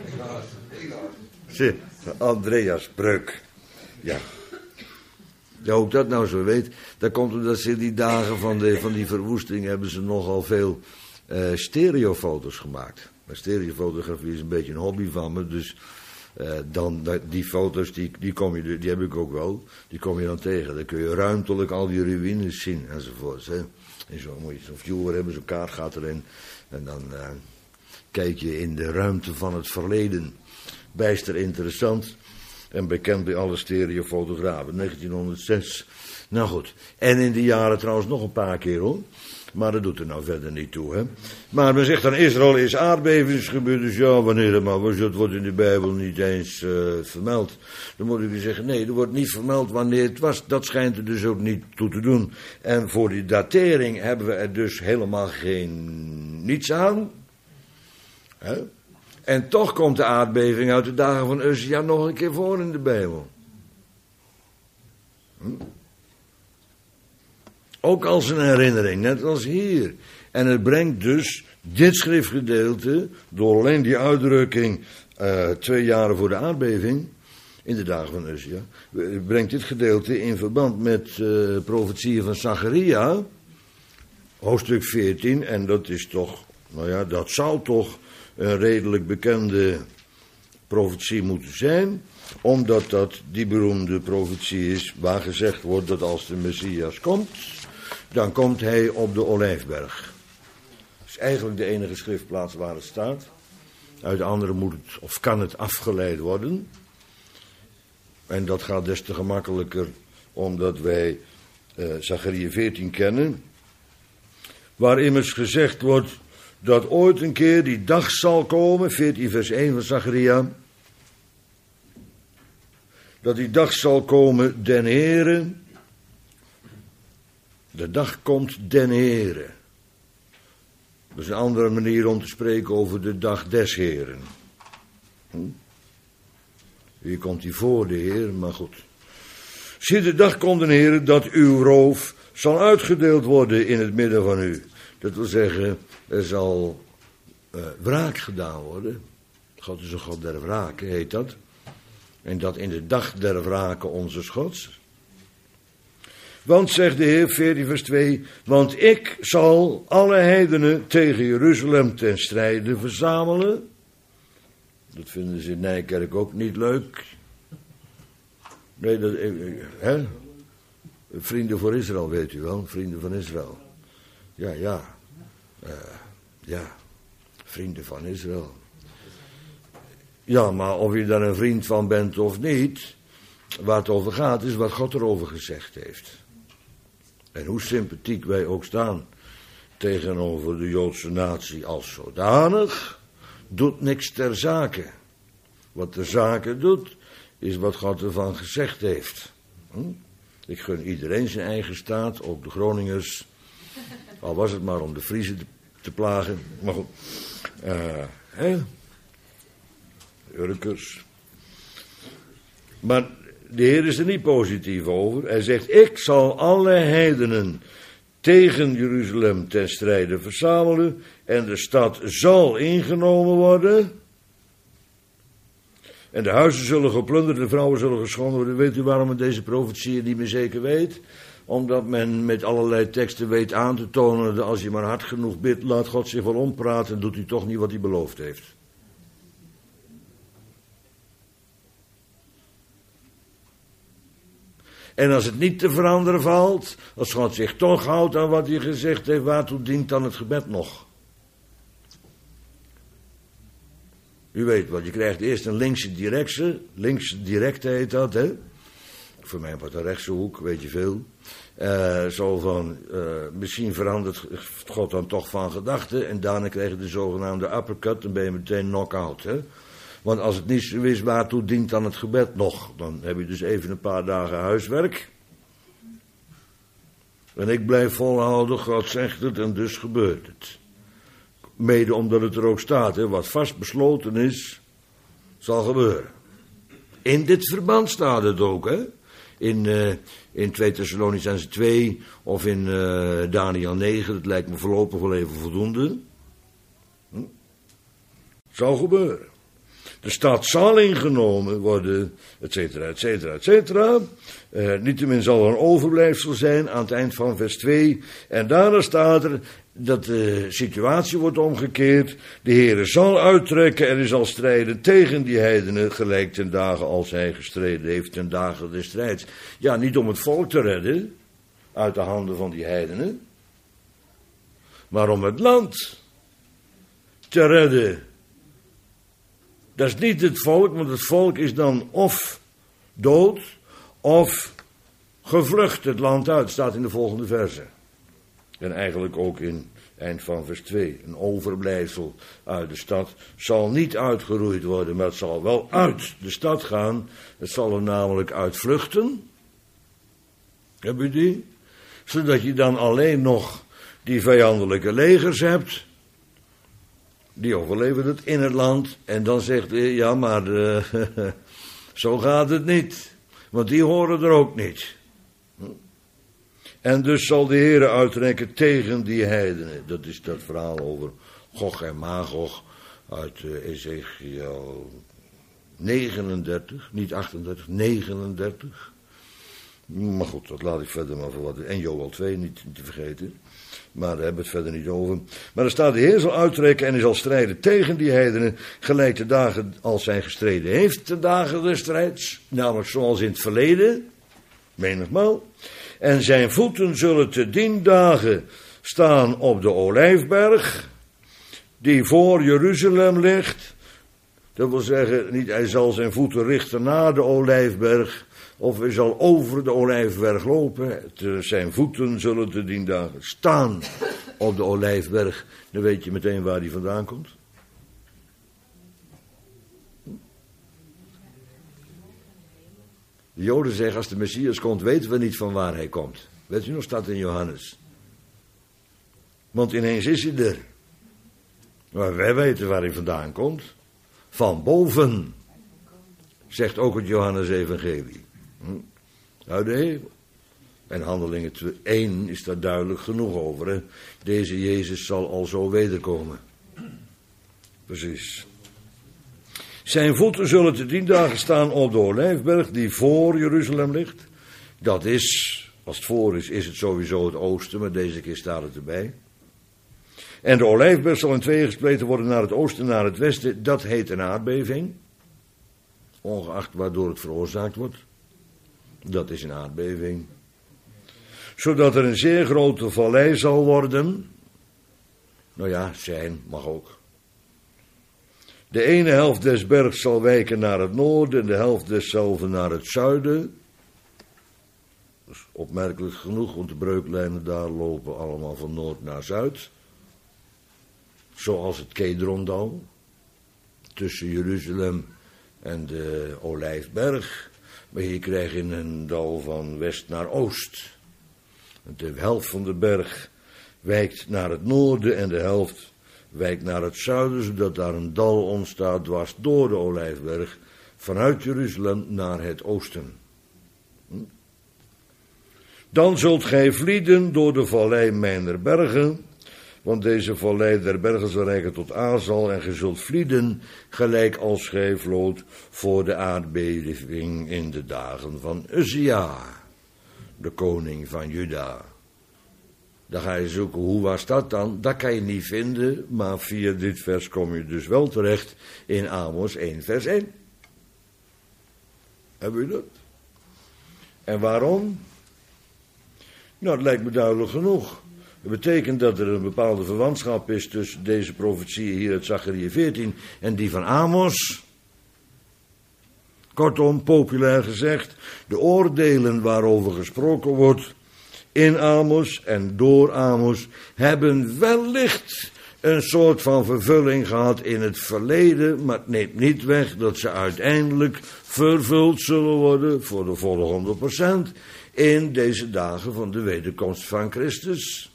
Andreasbreuk. Ja. Ja, hoe ik dat nou zo weet, dat komt omdat ze in die dagen van die verwoesting hebben ze nogal veel stereofoto's gemaakt. Maar stereofotografie is een beetje een hobby van me, dus die foto's, die heb ik ook wel, die kom je dan tegen. Dan kun je ruimtelijk al die ruïnes zien enzovoorts. Hè. En zo moet je zo'n viewer hebben, zo'n kaart gaat erin. En dan kijk je in de ruimte van het verleden. Bijster interessant en bekend bij alle stereofotografen. 1906. Nou goed. En in die jaren trouwens nog een paar keer, hoor. Maar dat doet er nou verder niet toe, hè. Maar men zegt dan, Israël is aardbevingsgebied, dus ja, wanneer dat maar was, dat wordt in de Bijbel niet eens vermeld. Dan moet ik u zeggen, nee, er wordt niet vermeld wanneer het was. Dat schijnt er dus ook niet toe te doen. En voor die datering hebben we er dus helemaal niets aan. Hè? En toch komt de aardbeving uit de dagen van Uzia nog een keer voor in de Bijbel. Ook als een herinnering, net als hier. En het brengt dus dit schriftgedeelte, door alleen die uitdrukking 2 jaren voor de aardbeving, in de dagen van Uzia, brengt dit gedeelte in verband met profetieën van Zacharia, hoofdstuk 14, en dat is toch, nou ja, dat zou toch een redelijk bekende profetie moeten zijn, omdat dat die beroemde profetie is waar gezegd wordt dat als de Messias komt, dan komt hij op de Olijfberg. Dat is eigenlijk de enige schriftplaats waar het staat. Uit de andere moet het, of kan het afgeleid worden. En dat gaat des te gemakkelijker, omdat wij Zacharia 14 kennen. Waar immers gezegd wordt dat ooit een keer die dag zal komen, 14 vers 1 van Zacharia. Dat die dag zal komen den Heere. De dag komt den Heere. Dat is een andere manier om te spreken over de dag des Heeren. Hier komt hij voor de Heer, maar goed. Zie, de dag komt den Heere dat uw roof zal uitgedeeld worden in het midden van u. Dat wil zeggen, er zal wraak gedaan worden. God is een God der wrake, heet dat. En dat in de dag der wrake onze Gods. Want, zegt de Heer, 14 vers 2, want ik zal alle heidenen tegen Jeruzalem ten strijde verzamelen. Dat vinden ze in Nijkerk ook niet leuk. Nee, dat, hè? Vrienden voor Israël, weet u wel, vrienden van Israël. Ja, vrienden van Israël. Ja, maar of je daar een vriend van bent of niet, waar het over gaat, is wat God erover gezegd heeft. En hoe sympathiek wij ook staan tegenover de Joodse natie als zodanig, doet niks ter zake. Wat ter zake doet, is wat God ervan gezegd heeft. Ik gun iedereen zijn eigen staat, ook de Groningers. Al was het maar om de Friezen te plagen. Maar goed, Urkers. Maar de Heer is er niet positief over. Hij zegt, ik zal alle heidenen tegen Jeruzalem ten strijde verzamelen en de stad zal ingenomen worden. En de huizen zullen geplunderd, de vrouwen zullen geschonden worden. Weet u waarom men deze profetieën niet meer zeker weet? Omdat men met allerlei teksten weet aan te tonen dat als je maar hard genoeg bidt, laat God zich wel ompraten en doet hij toch niet wat hij beloofd heeft. En als het niet te veranderen valt, als God zich toch houdt aan wat hij gezegd heeft, waartoe dient dan het gebed nog? U weet wat, je krijgt eerst een linkse directe heet dat, hè? Voor mij wordt een rechtse hoek, weet je veel. Zo van, misschien verandert God dan toch van gedachten en daarna krijg je de zogenaamde uppercut, dan ben je meteen knock-out, hè? Want als het niet zo is, waartoe dient dan het gebed nog? Dan heb je dus even een paar dagen huiswerk. En ik blijf volhouden, God zegt het en dus gebeurt het. Mede omdat het er ook staat, hè, wat vast besloten is, zal gebeuren. In dit verband staat het ook, hè. In 2 Thessalonicenzen 2 of in Daniel 9, dat lijkt me voorlopig wel even voldoende. Zal gebeuren. De stad zal ingenomen worden, et cetera, et cetera, et cetera. Niettemin zal er een overblijfsel zijn aan het eind van vers 2. En daarna staat er dat de situatie wordt omgekeerd. De Heere zal uittrekken en hij zal strijden tegen die heidenen, gelijk ten dagen als hij gestreden heeft, ten dagen des strijds. Ja, niet om het volk te redden, uit de handen van die heidenen, maar om het land te redden. Dat is niet het volk, want het volk is dan of dood of gevlucht het land uit. Staat in de volgende verse. En eigenlijk ook in eind van vers 2. Een overblijfsel uit de stad zal niet uitgeroeid worden, maar het zal wel uit de stad gaan. Het zal er namelijk uit vluchten. Heb je die? Zodat je dan alleen nog die vijandelijke legers hebt. Die overleven het in het land. En dan zegt hij, ja maar zo gaat het niet. Want die horen er ook niet. En dus zal de Heere uittrekken tegen die heidenen. Dat is dat verhaal over Gog en Magog uit Ezekiel 39. Niet 38, 39. Maar goed, dat laat ik verder maar voor wat. En Joel 2 niet te vergeten. Maar daar hebben we het verder niet over. Maar er staat, de Heer zal uittrekken en hij zal strijden tegen die heidenen, gelijk de dagen als hij gestreden heeft, de dagen des strijds. Namelijk zoals in het verleden, menigmaal. En zijn voeten zullen te dien dagen staan op de Olijfberg, die voor Jeruzalem ligt. Dat wil zeggen, niet hij zal zijn voeten richten naar de Olijfberg, of hij zal over de Olijfberg lopen. Zijn voeten zullen te dien dagen staan op de Olijfberg. Dan weet je meteen waar hij vandaan komt. De Joden zeggen, als de Messias komt, weten we niet van waar hij komt. Weet u nog, staat in Johannes. Want ineens is hij er. Maar wij weten waar hij vandaan komt. Van boven. Zegt ook het Johannes-evangelie. Uit de hemel. En Handelingen 1 is daar duidelijk genoeg over. Hè? Deze Jezus zal al zo wederkomen. Precies. Zijn voeten zullen te 10 dagen staan op de Olijfberg die voor Jeruzalem ligt. Dat is, als het voor is het sowieso het oosten, maar deze keer staat het erbij. En de Olijfberg zal in tweeën gespleten worden naar het oosten en naar het westen. Dat heet een aardbeving. Ongeacht waardoor het veroorzaakt wordt. Dat is een aardbeving. Zodat er een zeer grote vallei zal worden. Nou ja, zijn, mag ook. De ene helft des bergs zal wijken naar het noorden en de helft deszelfde naar het zuiden. Dat is opmerkelijk genoeg, want de breuklijnen daar lopen allemaal van noord naar zuid. Zoals het Kedrondal, tussen Jeruzalem en de Olijfberg. Maar hier krijg je een dal van west naar oost. De helft van de berg wijkt naar het noorden en de helft wijkt naar het zuiden, zodat daar een dal ontstaat dwars door de Olijfberg, vanuit Jeruzalem naar het oosten. Dan zult gij vlieden door de vallei mijner bergen, want deze vallei der bergen zal reiken tot Azal, en gij zult vlieden gelijk als gij vloot voor de aardbeving in de dagen van Uzia, de koning van Juda. Dan ga je zoeken, hoe was dat dan? Dat kan je niet vinden, maar via dit vers kom je dus wel terecht in Amos 1 vers 1. Hebben we dat? En waarom? Nou, het lijkt me duidelijk genoeg. Dat betekent dat er een bepaalde verwantschap is tussen deze profetie hier uit Zachariah 14 en die van Amos. Kortom, populair gezegd, de oordelen waarover gesproken wordt in Amos en door Amos hebben wellicht een soort van vervulling gehad in het verleden, maar het neemt niet weg dat ze uiteindelijk vervuld zullen worden voor de volle 100% in deze dagen van de wederkomst van Christus.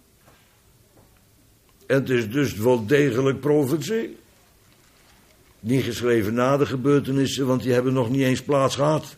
Het is dus wel degelijk profetie. Niet geschreven na de gebeurtenissen, want die hebben nog niet eens plaats gehad.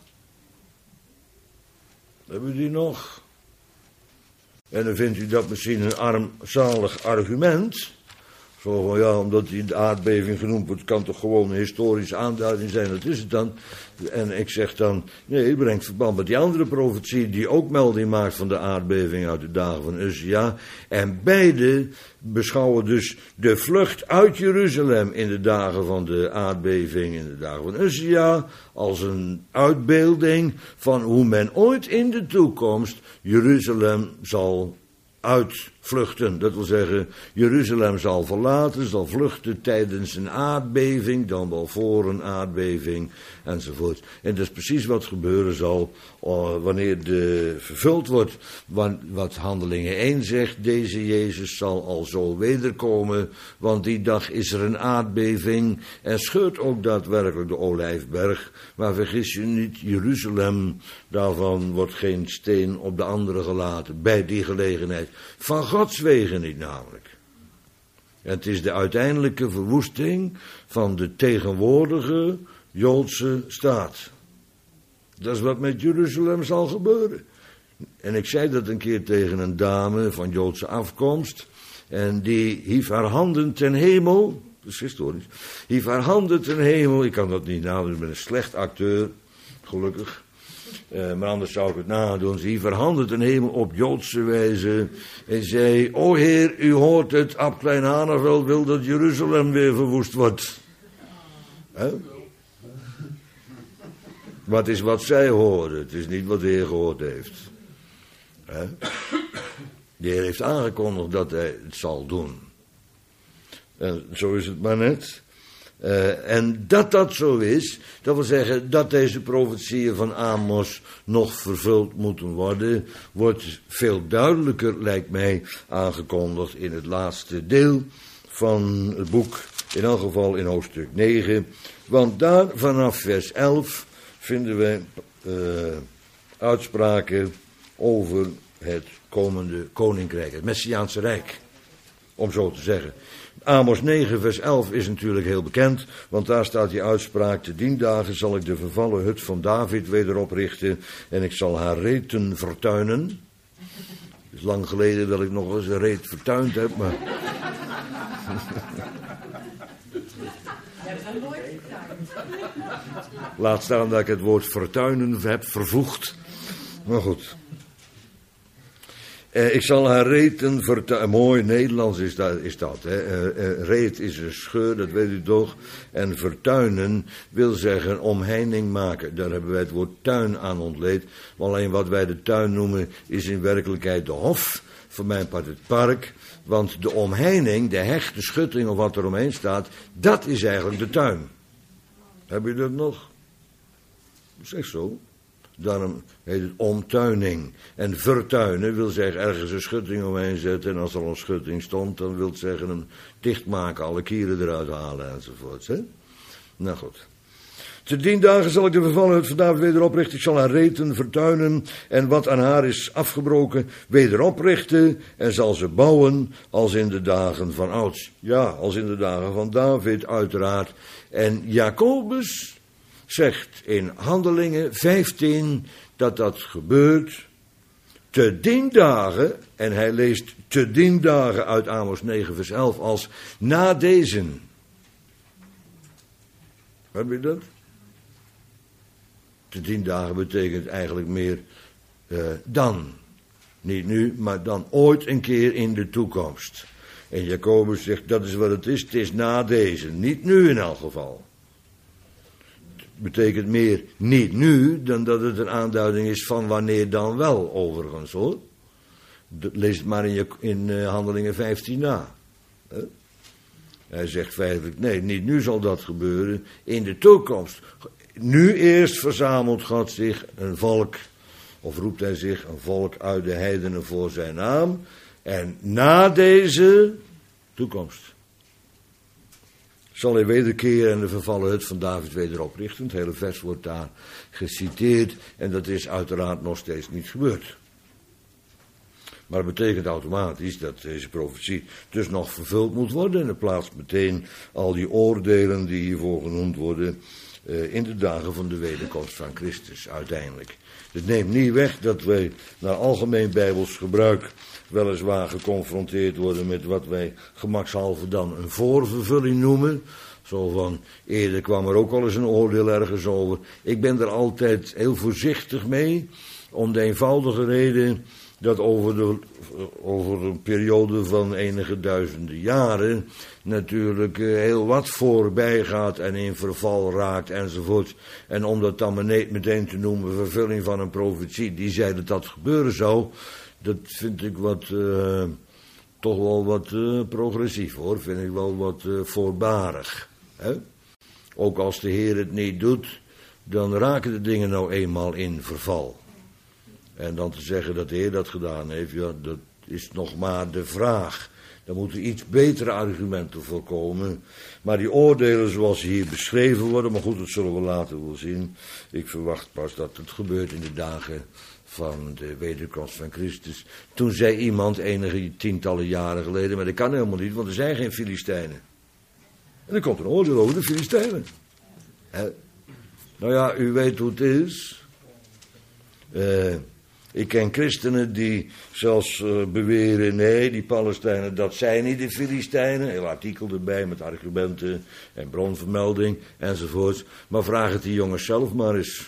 Hebben we die nog? En dan vindt u dat misschien een armzalig argument. Zo van ja, omdat die de aardbeving genoemd wordt, kan toch gewoon een historische aanduiding zijn, dat is het dan. En ik zeg dan, nee, het brengt verband met die andere profetie die ook melding maakt van de aardbeving uit de dagen van Uzia. En beide beschouwen dus de vlucht uit Jeruzalem in de dagen van de aardbeving, in de dagen van Uzia, als een uitbeelding van hoe men ooit in de toekomst Jeruzalem zal uitvluchten. Dat wil zeggen, Jeruzalem zal verlaten, zal vluchten tijdens een aardbeving, dan wel voor een aardbeving, enzovoort. En dat is precies wat gebeuren zal wanneer de vervuld wordt. Wat Handelingen 1 zegt, deze Jezus zal al zo wederkomen, want die dag is er een aardbeving en scheurt ook daadwerkelijk de Olijfberg. Maar vergis je niet, Jeruzalem, daarvan wordt geen steen op de andere gelaten, bij die gelegenheid. Van Gods wegen niet namelijk. Het is de uiteindelijke verwoesting van de tegenwoordige Joodse staat. Dat is wat met Jeruzalem zal gebeuren. En ik zei dat een keer tegen een dame van Joodse afkomst. En die hief haar handen ten hemel. Dat is historisch. Hief haar handen ten hemel. Ik kan dat niet nadoen, ik ben een slecht acteur. Gelukkig. Maar anders zou ik het nadoen. Ze hief haar handen ten hemel op Joodse wijze. En zei, o Heer, u hoort het. Ab Klein Haneveld wil dat Jeruzalem weer verwoest wordt. Maar het is wat zij hoorden. Het is niet wat de Heer gehoord heeft. De Heer heeft aangekondigd dat hij het zal doen. En zo is het maar net. En dat zo is, dat wil zeggen dat deze profetieën van Amos nog vervuld moeten worden, wordt veel duidelijker, lijkt mij, aangekondigd in het laatste deel van het boek, in elk geval in hoofdstuk 9. Want daar vanaf vers 11 vinden we uitspraken over het komende koninkrijk, het Messiaanse Rijk, om zo te zeggen. Amos 9 vers 11 is natuurlijk heel bekend, want daar staat die uitspraak: te dien dagen zal ik de vervallen hut van David weder oprichten en ik zal haar reten vertuinen. Het is lang geleden dat ik nog eens een reet vertuind heb, maar... Laat staan dat ik het woord vertuinen heb vervoegd. Maar goed. Ik zal haar reten vertuinen. Mooi Nederlands is dat. Reet is een scheur, dat weet u toch. En vertuinen wil zeggen omheining maken. Daar hebben wij het woord tuin aan ontleed. Maar alleen wat wij de tuin noemen is in werkelijkheid de hof. Voor mijn part het park. Want de omheining, de heg, de schutting of wat er omheen staat, dat is eigenlijk de tuin. Heb je dat nog? Zeg zo. Daarom heet het omtuining. En vertuinen wil zeggen ergens een schutting omheen zetten. En als er al een schutting stond, dan wil het zeggen hem dichtmaken, alle kieren eruit halen enzovoort. Hè? Nou goed. Te dien dagen zal ik de vervallen hut van David weder oprichten. Ik zal haar reten vertuinen en wat aan haar is afgebroken weder oprichten. En zal ze bouwen als in de dagen van ouds. Ja, als in de dagen van David uiteraard. En Jacobus zegt in Handelingen 15 dat gebeurt te dien dagen, en hij leest te dien dagen uit Amos 9 vers 11 als na deze. Heb je dat? Te dien dagen betekent eigenlijk meer dan. Niet nu, maar dan ooit een keer in de toekomst. En Jacobus zegt dat is wat het is na deze, niet nu in elk geval. Betekent meer niet nu, dan dat het een aanduiding is van wanneer dan wel, overigens hoor. Lees het maar in Handelingen 15 na. Hij zegt feitelijk, nee, niet nu zal dat gebeuren, in de toekomst. Nu eerst verzamelt God zich een volk, of roept hij zich een volk uit de heidenen voor zijn naam. En na deze toekomst zal hij wederkeren en de vervallen hut van David weder oprichten. Het hele vers wordt daar geciteerd en dat is uiteraard nog steeds niet gebeurd. Maar het betekent automatisch dat deze profetie dus nog vervuld moet worden. En er plaatst meteen al die oordelen die hiervoor genoemd worden in de dagen van de wederkomst van Christus uiteindelijk. Het neemt niet weg dat wij naar algemeen bijbels gebruik weliswaar geconfronteerd worden met wat wij gemakshalve dan een voorvervulling noemen. Zo van, eerder kwam er ook al eens een oordeel ergens over. Ik ben er altijd heel voorzichtig mee, om de eenvoudige reden dat over een periode van enige duizenden jaren natuurlijk heel wat voorbij gaat en in verval raakt enzovoort. En om dat dan meteen te noemen vervulling van een profetie die zei dat dat gebeuren zou, dat vind ik toch wel wat progressief hoor, vind ik wel wat voorbarig. Hè? Ook als de Heer het niet doet, dan raken de dingen nou eenmaal in verval. En dan te zeggen dat de Heer dat gedaan heeft, ja, dat is nog maar de vraag. Daar moeten iets betere argumenten voor komen. Maar die oordelen zoals ze hier beschreven worden, maar goed, dat zullen we later wel zien. Ik verwacht pas dat het gebeurt in de dagen van de wederkomst van Christus. Toen zei iemand enige tientallen jaren geleden, maar dat kan helemaal niet, want er zijn geen Filistijnen. En er komt een oordeel over de Filistijnen. Nou ja, u weet hoe het is. Ik ken christenen die zelfs beweren, nee, die Palestijnen, dat zijn niet de Filistijnen. Heel artikel erbij met argumenten en bronvermelding enzovoort. Maar vraag het die jongens zelf maar eens.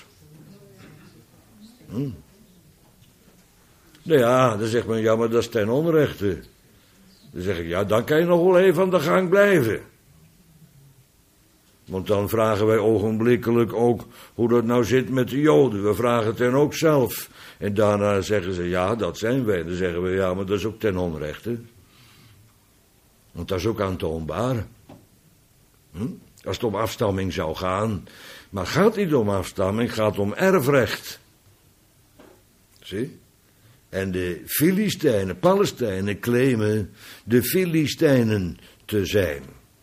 Nou ja, dan zegt men, ja, maar dat is ten onrechte. Dan zeg ik, ja, dan kan je nog wel even aan de gang blijven. Want dan vragen wij ogenblikkelijk ook hoe dat nou zit met de Joden. We vragen het hen ook zelf. En daarna zeggen ze, ja, dat zijn wij. Dan zeggen we, ja, maar dat is ook ten onrechte. Want dat is ook aantoonbaar. Als het om afstamming zou gaan. Maar het gaat niet om afstamming, het gaat om erfrecht. Zie? En de Filistijnen, Palestijnen, claimen de Filistijnen te zijn.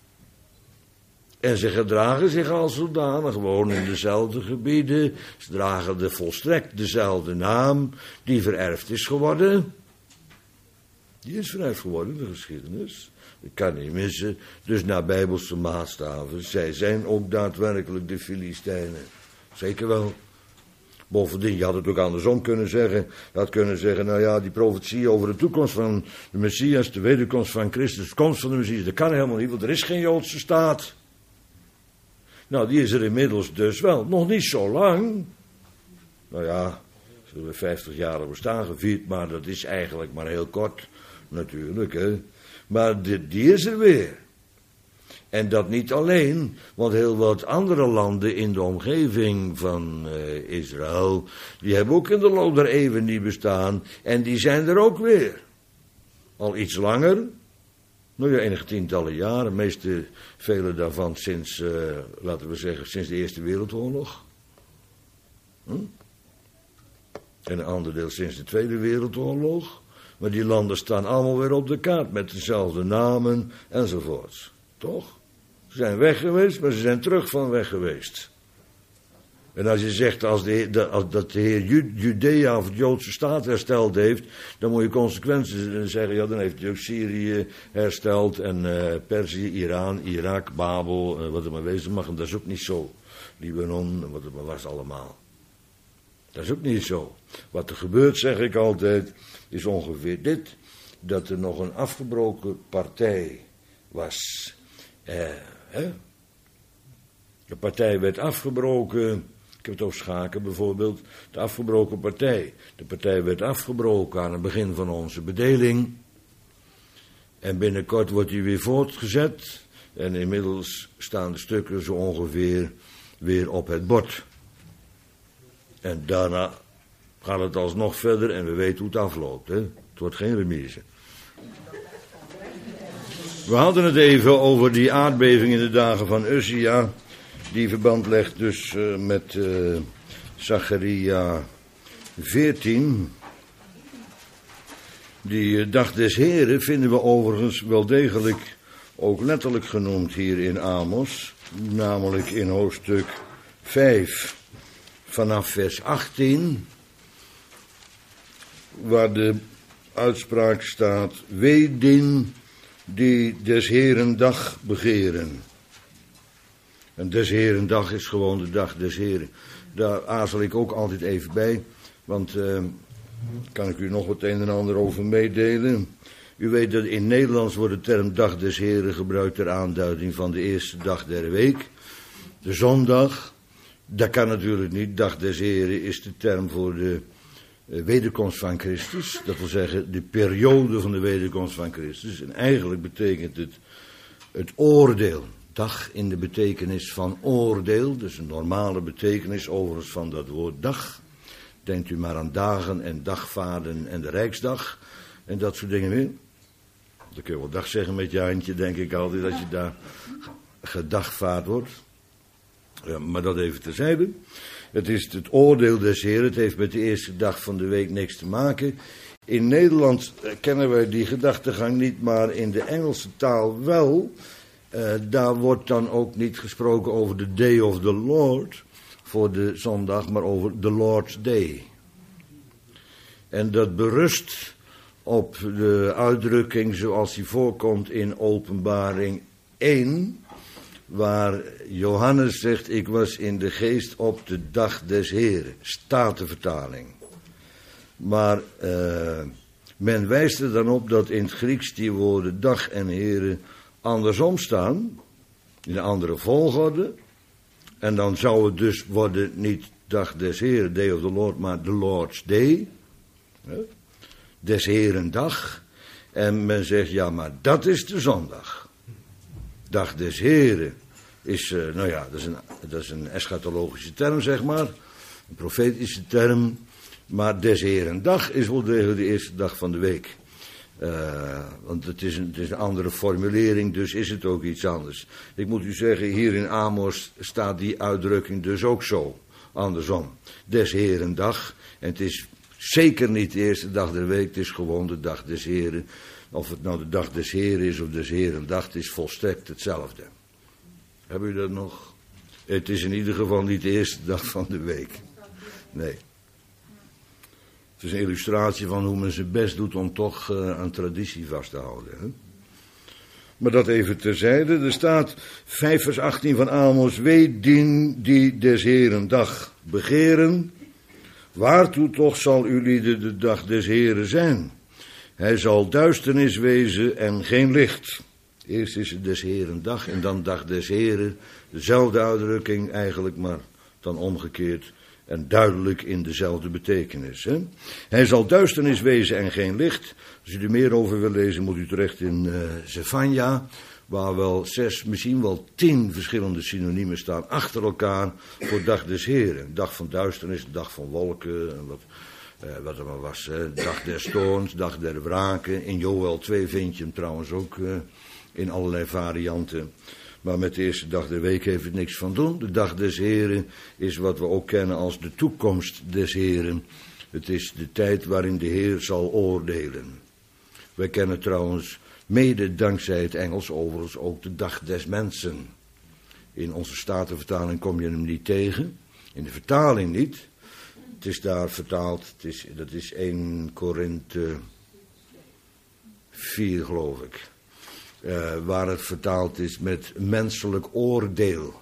En ze gedragen zich als zodanig, wonen in dezelfde gebieden. Ze dragen volstrekt dezelfde naam, die vererfd is geworden. Die is vererfd geworden, de geschiedenis. Dat kan niet missen. Dus naar Bijbelse maatstaven. Zij zijn ook daadwerkelijk de Filistijnen. Zeker wel. Bovendien, je had het ook andersom kunnen zeggen. Je had kunnen zeggen, nou ja, die profetie over de toekomst van de Messias, de wederkomst van Christus, de komst van de Messias, dat kan helemaal niet, want er is geen Joodse staat. Nou, die is er inmiddels dus wel. Nog niet zo lang. Nou ja, zullen we 50 jaar bestaan gevierd, maar dat is eigenlijk maar heel kort, natuurlijk, hè. Maar die is er weer. En dat niet alleen, want heel wat andere landen in de omgeving van Israël, die hebben ook in de loop der eeuwen niet bestaan, en die zijn er ook weer. Al iets langer, nou ja, enige tientallen jaren, vele daarvan sinds, laten we zeggen, sinds de Eerste Wereldoorlog. En een ander deel sinds de Tweede Wereldoorlog. Maar die landen staan allemaal weer op de kaart met dezelfde namen enzovoorts. Toch? Ze zijn weg geweest, maar ze zijn terug van weg geweest. En als je zegt dat de Heer Judea of de Joodse staat hersteld heeft, dan moet je consequenties zeggen, ja, dan heeft hij ook Syrië hersteld en Perzië, Iran, Irak, Babel, wat het maar wezen mag. En dat is ook niet zo. Libanon, wat het maar was allemaal. Dat is ook niet zo. Wat er gebeurt, zeg ik altijd, is ongeveer dit. Dat er nog een afgebroken partij was. De partij werd afgebroken. Ik heb het over Schaken bijvoorbeeld. De afgebroken partij. De partij werd afgebroken aan het begin van onze bedeling. En binnenkort wordt die weer voortgezet. En inmiddels staan de stukken zo ongeveer weer op het bord. En daarna gaat het alsnog verder en we weten hoe het afloopt. Hè? Het wordt geen remise. We hadden het even over die aardbeving in de dagen van Uzia. Die verband legt dus met Zacharia 14. Die dag des Heren vinden we overigens wel degelijk ook letterlijk genoemd hier in Amos. Namelijk in hoofdstuk 5. Vanaf vers 18, waar de uitspraak staat, wee dien die des Heren dag begeren. En des Heren dag is gewoon de dag des Heren. Daar aarzel ik ook altijd even bij, want kan ik u nog wat een en ander over meedelen. U weet dat in Nederlands wordt de term dag des Heren gebruikt ter aanduiding van de eerste dag der week, de zondag. Dat kan natuurlijk niet. Dag des Heren is de term voor de wederkomst van Christus. Dat wil zeggen de periode van de wederkomst van Christus. En eigenlijk betekent het oordeel. Dag in de betekenis van oordeel. Dus een normale betekenis overigens van dat woord dag. Denkt u maar aan dagen en dagvaarden en de Rijksdag. En dat soort dingen meer. Dan kun je wel dag zeggen met je handje, denk ik altijd, dat je daar gedagvaard wordt. Ja, maar dat even terzijde. Het is het oordeel des Heeren. Het heeft met de eerste dag van de week niks te maken. In Nederland kennen wij die gedachtegang niet, maar in de Engelse taal wel. Daar wordt dan ook niet gesproken over de Day of the Lord voor de zondag, maar over the Lord's Day. En dat berust op de uitdrukking zoals die voorkomt in Openbaring 1... waar Johannes zegt, ik was in de geest op de dag des Heren. Statenvertaling. Maar men wijst er dan op dat in het Grieks die woorden dag en Heren andersom staan. In een andere volgorde. En dan zou het dus worden niet dag des Heren, day of the Lord, maar the Lord's Day. Des Heren dag. En men zegt, ja, maar dat is de zondag. Dag des Heren. is, dat is een eschatologische term, zeg maar. Een profetische term. Maar des Heren dag is wel degelijk de eerste dag van de week. Want het is een andere formulering, dus is het ook iets anders. Ik moet u zeggen, hier in Amos staat die uitdrukking dus ook zo. Andersom. Des Heren dag. En het is zeker niet de eerste dag der week, het is gewoon de dag des Heren. Of het nou de dag des Heren is of des Heren dag, het is volstrekt hetzelfde. Hebben u dat nog? Het is in ieder geval niet de eerste dag van de week. Nee. Het is een illustratie van hoe men zijn best doet om toch aan traditie vast te houden. Hè? Maar dat even terzijde. Er staat 5 vers 18 van Amos. Weet die des Heren dag begeren. Waartoe toch zal jullie de dag des Heren zijn? Hij zal duisternis wezen en geen licht. Eerst is het des Heren dag en dan dag des Heren. Dezelfde uitdrukking eigenlijk, maar dan omgekeerd. En duidelijk in dezelfde betekenis. Hè? Hij zal duisternis wezen en geen licht. Als u er meer over wil lezen, moet u terecht in Zefania. Waar wel 6, misschien wel 10 verschillende synoniemen staan achter elkaar voor dag des Heren. Dag van duisternis, dag van wolken, en wat er maar was. Hè? Dag des toorns, dag der wraken. In Joël 2 vind je hem trouwens ook in allerlei varianten. Maar met de eerste dag der week heeft het niks van doen. De dag des Heren is wat we ook kennen als de toekomst des Heren. Het is de tijd waarin de Heer zal oordelen. Wij kennen trouwens, mede dankzij het Engels overigens, ook de dag des mensen. In onze Statenvertaling kom je hem niet tegen. In de vertaling niet. Het is daar vertaald, dat is 1 Korinthe 4 geloof ik. Waar het vertaald is met menselijk oordeel.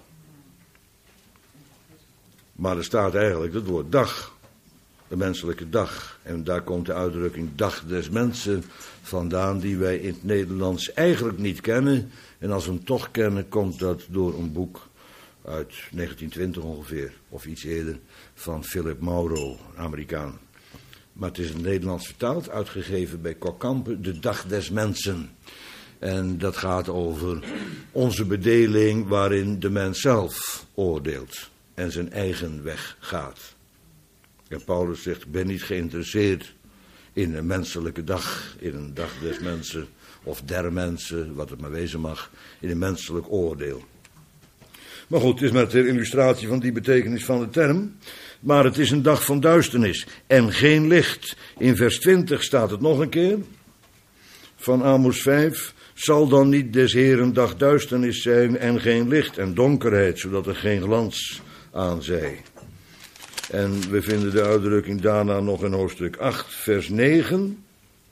Maar er staat eigenlijk het woord dag. De menselijke dag. En daar komt de uitdrukking dag des mensen vandaan, die wij in het Nederlands eigenlijk niet kennen. En als we hem toch kennen, komt dat door een boek uit 1920 ongeveer, of iets eerder, van Philip Mauro, een Amerikaan. Maar het is in het Nederlands vertaald, uitgegeven bij Kokkampen, de dag des mensen. En dat gaat over onze bedeling waarin de mens zelf oordeelt en zijn eigen weg gaat. En Paulus zegt, ik ben niet geïnteresseerd in een menselijke dag, in een dag des mensen of der mensen, wat het maar wezen mag, in een menselijk oordeel. Maar goed, het is maar ter illustratie van die betekenis van de term. Maar het is een dag van duisternis en geen licht. In vers 20 staat het nog een keer, van Amos 5... Zal dan niet des Heren dag duisternis zijn en geen licht en donkerheid, zodat er geen glans aan zij. En we vinden de uitdrukking daarna nog in hoofdstuk 8, vers 9.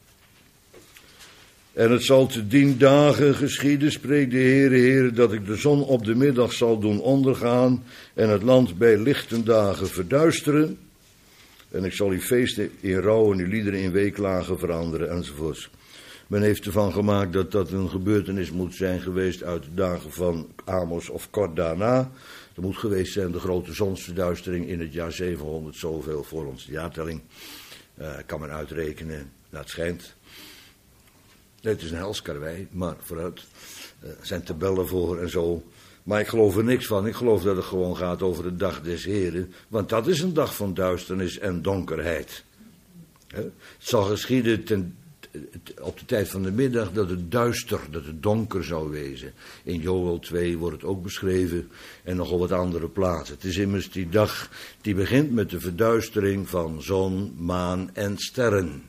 En het zal te dien dagen geschieden, spreekt de Heere, dat ik de zon op de middag zal doen ondergaan en het land bij lichtendagen verduisteren. En ik zal uw feesten in rouw en uw liederen in weeklagen veranderen enzovoorts. Men heeft ervan gemaakt dat dat een gebeurtenis moet zijn geweest uit de dagen van Amos of kort daarna. Er moet geweest zijn de grote zonsverduistering in het jaar 700 zoveel voor onze jaartelling. Kan men uitrekenen, nou het schijnt. Het is een helskarwei, maar vooruit. Er zijn tabellen voor en zo. Maar ik geloof er niks van. Ik geloof dat het gewoon gaat over de dag des Heren. Want dat is een dag van duisternis en donkerheid. Het zal geschieden op de tijd van de middag dat het duister, dat het donker zou wezen. In Joël 2 wordt het ook beschreven en nog op wat andere plaatsen. Het is immers die dag die begint met de verduistering van zon, maan en sterren.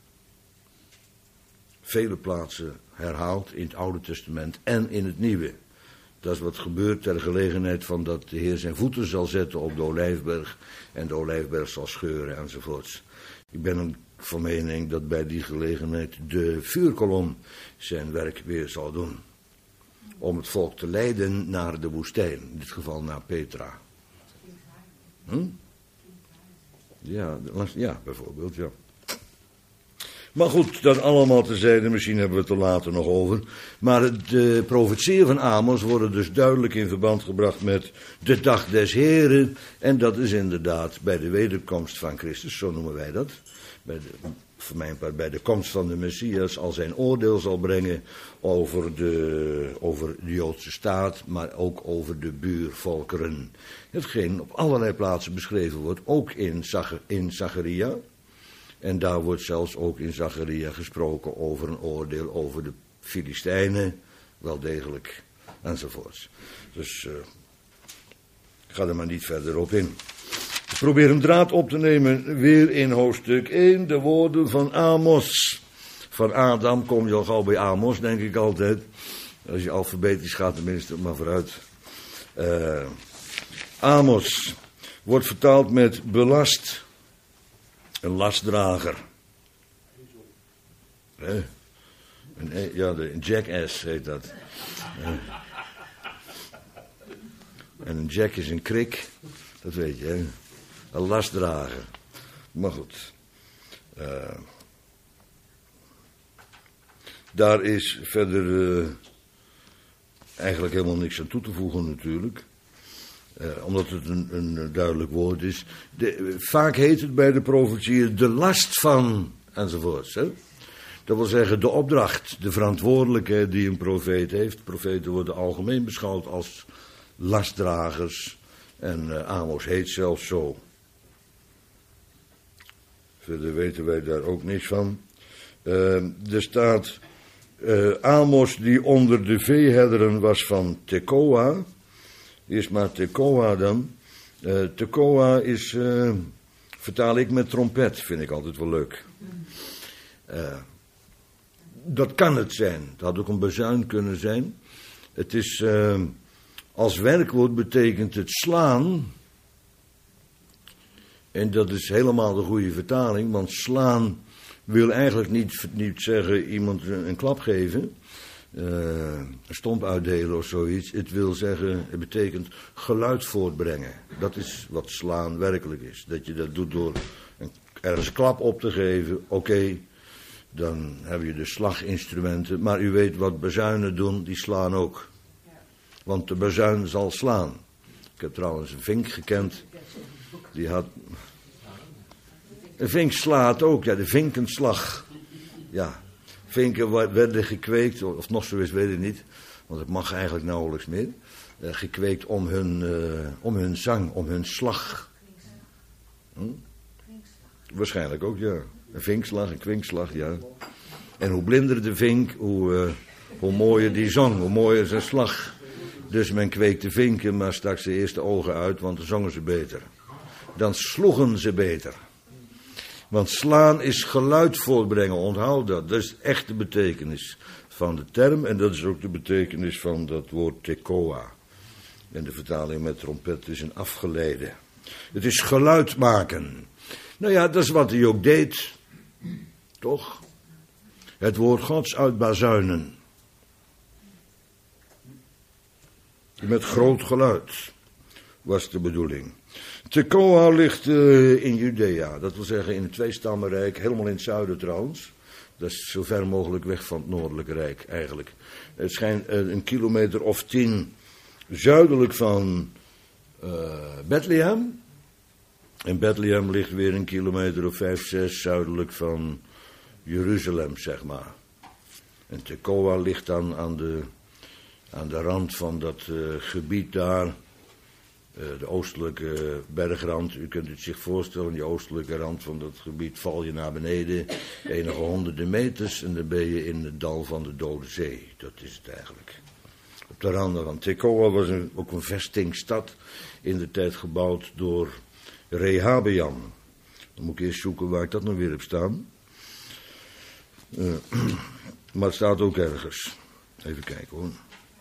Vele plaatsen herhaald in het Oude Testament en in het Nieuwe. Dat is wat gebeurt ter gelegenheid van dat de Heer zijn voeten zal zetten op de Olijfberg en de Olijfberg zal scheuren enzovoorts. Ik ben van mening dat bij die gelegenheid de vuurkolom zijn werk weer zal doen. Om het volk te leiden naar de woestijn, in dit geval naar Petra. Ja, bijvoorbeeld, ja. Maar goed, dat allemaal terzijde, misschien hebben we het er later nog over. Maar de profetieën van Amos worden dus duidelijk in verband gebracht met de dag des Heren. En dat is inderdaad bij de wederkomst van Christus, zo noemen wij dat. Voor mijn part bij de komst van de Messias, al zijn oordeel zal brengen over de Joodse staat, maar ook over de buurvolkeren. Hetgeen op allerlei plaatsen beschreven wordt, ook in Zacharia. En daar wordt zelfs ook in Zacharia gesproken over een oordeel over de Filistijnen, wel degelijk, enzovoorts. Dus ik ga er maar niet verder op in. Ik probeer een draad op te nemen, weer in hoofdstuk 1, de woorden van Amos. Van Adam kom je al gauw bij Amos, denk ik altijd. Als je alfabetisch gaat tenminste, maar vooruit. Amos wordt vertaald met belast. Een lastdrager. Een jackass heet dat. En een jack is een krik, dat weet je, hè? Een lastdrager. Maar goed. Daar is verder eigenlijk helemaal niks aan toe te voegen natuurlijk. Omdat het een duidelijk woord is. Vaak heet het bij de profetieën de last van enzovoorts. Hè? Dat wil zeggen de opdracht, de verantwoordelijkheid die een profeet heeft. Profeten worden algemeen beschouwd als lastdragers. En Amos heet zelfs zo. Verder weten wij daar ook niks van. Er staat Amos die onder de veeherderen was van Tekoa. Eerst maar Tekoa dan. Tekoa is, vertaal ik met trompet, vind ik altijd wel leuk. Dat kan het zijn. Het had ook een bazuin kunnen zijn. Het is, als werkwoord betekent het slaan. En dat is helemaal de goede vertaling, want slaan wil eigenlijk niet zeggen iemand een klap geven. Een stomp uitdelen of zoiets. Het wil zeggen, het betekent geluid voortbrengen. Dat is wat slaan werkelijk is. Dat je dat doet door ergens een klap op te geven. Oké, dan heb je de slaginstrumenten. Maar u weet wat bazuinen doen, die slaan ook. Want de bazuin zal slaan. Ik heb trouwens een vink gekend. Die had... Een vink slaat ook, ja, de vinkenslag. Ja. Vinken werden gekweekt, of nog zo is, weet ik niet, want het mag eigenlijk nauwelijks meer. Gekweekt om hun zang, om hun slag. Waarschijnlijk ook, ja. Een vinkslag, een kwinkslag, ja. En hoe blinder de vink, hoe mooier die zong, hoe mooier zijn slag. Dus men kweekte vinken, maar stak ze eerst de ogen uit, want dan zongen ze beter. Dan sloegen ze beter. Want slaan is geluid voortbrengen, onthoud dat. Dat is echt de betekenis van de term. En dat is ook de betekenis van dat woord tekoa. En de vertaling met trompet is een afgeleide. Het is geluid maken. Nou ja, dat is wat hij ook deed. Toch? Het woord Gods uitbazuinen. Met groot geluid was de bedoeling. Tekoa ligt in Judea, dat wil zeggen in het tweestammenrijk, helemaal in het zuiden trouwens. Dat is zo ver mogelijk weg van het noordelijke rijk eigenlijk. Het schijnt een kilometer of 10 zuidelijk van Bethlehem. En Bethlehem ligt weer een kilometer of 5, 6 zuidelijk van Jeruzalem, zeg maar. En Tekoa ligt dan aan de rand van dat gebied daar. De oostelijke bergrand, u kunt het zich voorstellen, die oostelijke rand van dat gebied val je naar beneden, enige honderden meters en dan ben je in het dal van de Dode Zee. Dat is het eigenlijk. Op de randen van Tekoa was ook een vestingstad in de tijd gebouwd door Rehabeam. Dan moet ik eerst zoeken waar ik dat nog weer heb staan. Maar het staat ook ergens. Even kijken hoor.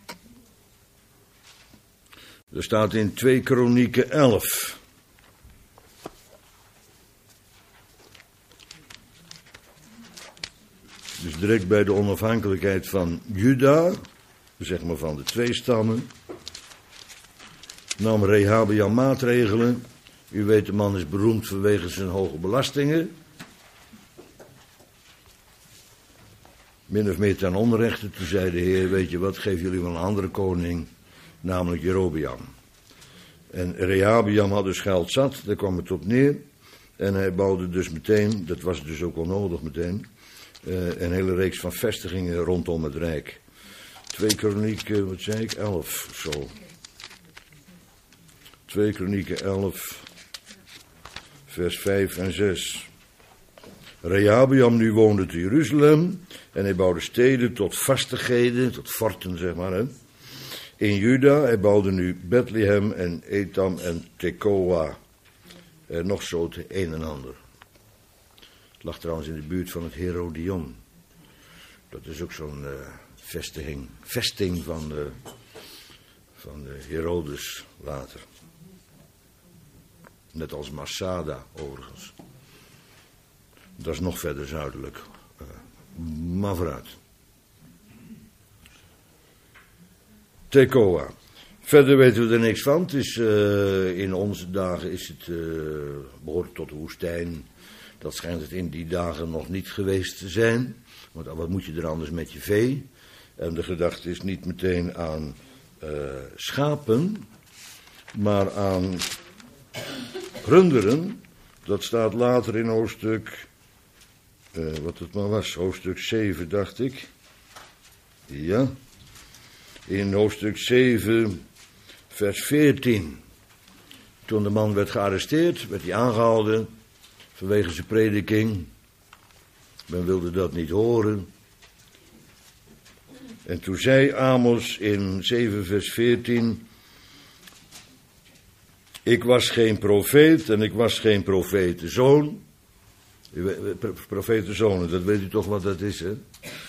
Er staat in 2 Kronieken 11. Dus direct bij de onafhankelijkheid van Juda, zeg maar van de 2 stammen, nam Rehabeam maatregelen. U weet, de man is beroemd vanwege zijn hoge belastingen. min of meer ten onrechte. Toen zei de Heer, weet je wat, geef jullie wel een andere koning, namelijk Jerobeam. En Rehabeam had dus geld zat, daar kwam het op neer. En hij bouwde dus meteen, dat was dus ook wel nodig meteen, een hele reeks van vestigingen rondom het Rijk. 2 Kronieken, wat zei ik, 11 of zo. 2 Kronieken 11, vers 5 en 6. Rehabeam nu woonde te Jeruzalem en hij bouwde steden tot vastigheden, tot forten zeg maar. Hè. In Juda, hij bouwde nu Bethlehem en Etam en Tekoa. Nog zo het een en ander. Het lag trouwens in de buurt van het Herodion. Dat is ook zo'n vesting van de Herodes later. Net als Masada overigens. Dat is nog verder zuidelijk. Maar vooruit. Tekoa. Verder weten we er niks van. Het is, in onze dagen is het behoort tot de woestijn. Dat schijnt het in die dagen nog niet geweest te zijn. Want wat moet je er anders met je vee? En de gedachte is niet meteen aan schapen, maar aan runderen. Dat staat later in hoofdstuk, wat het maar was, hoofdstuk 7 dacht ik. Ja, in hoofdstuk 7, vers 14. Toen de man werd gearresteerd, werd hij aangehouden vanwege zijn prediking. Men wilde dat niet horen. En toen zei Amos in 7 vers 14... Ik was geen profeet en ik was geen profetenzoon. Profetenzonen, dat weet u toch wat dat is, hè?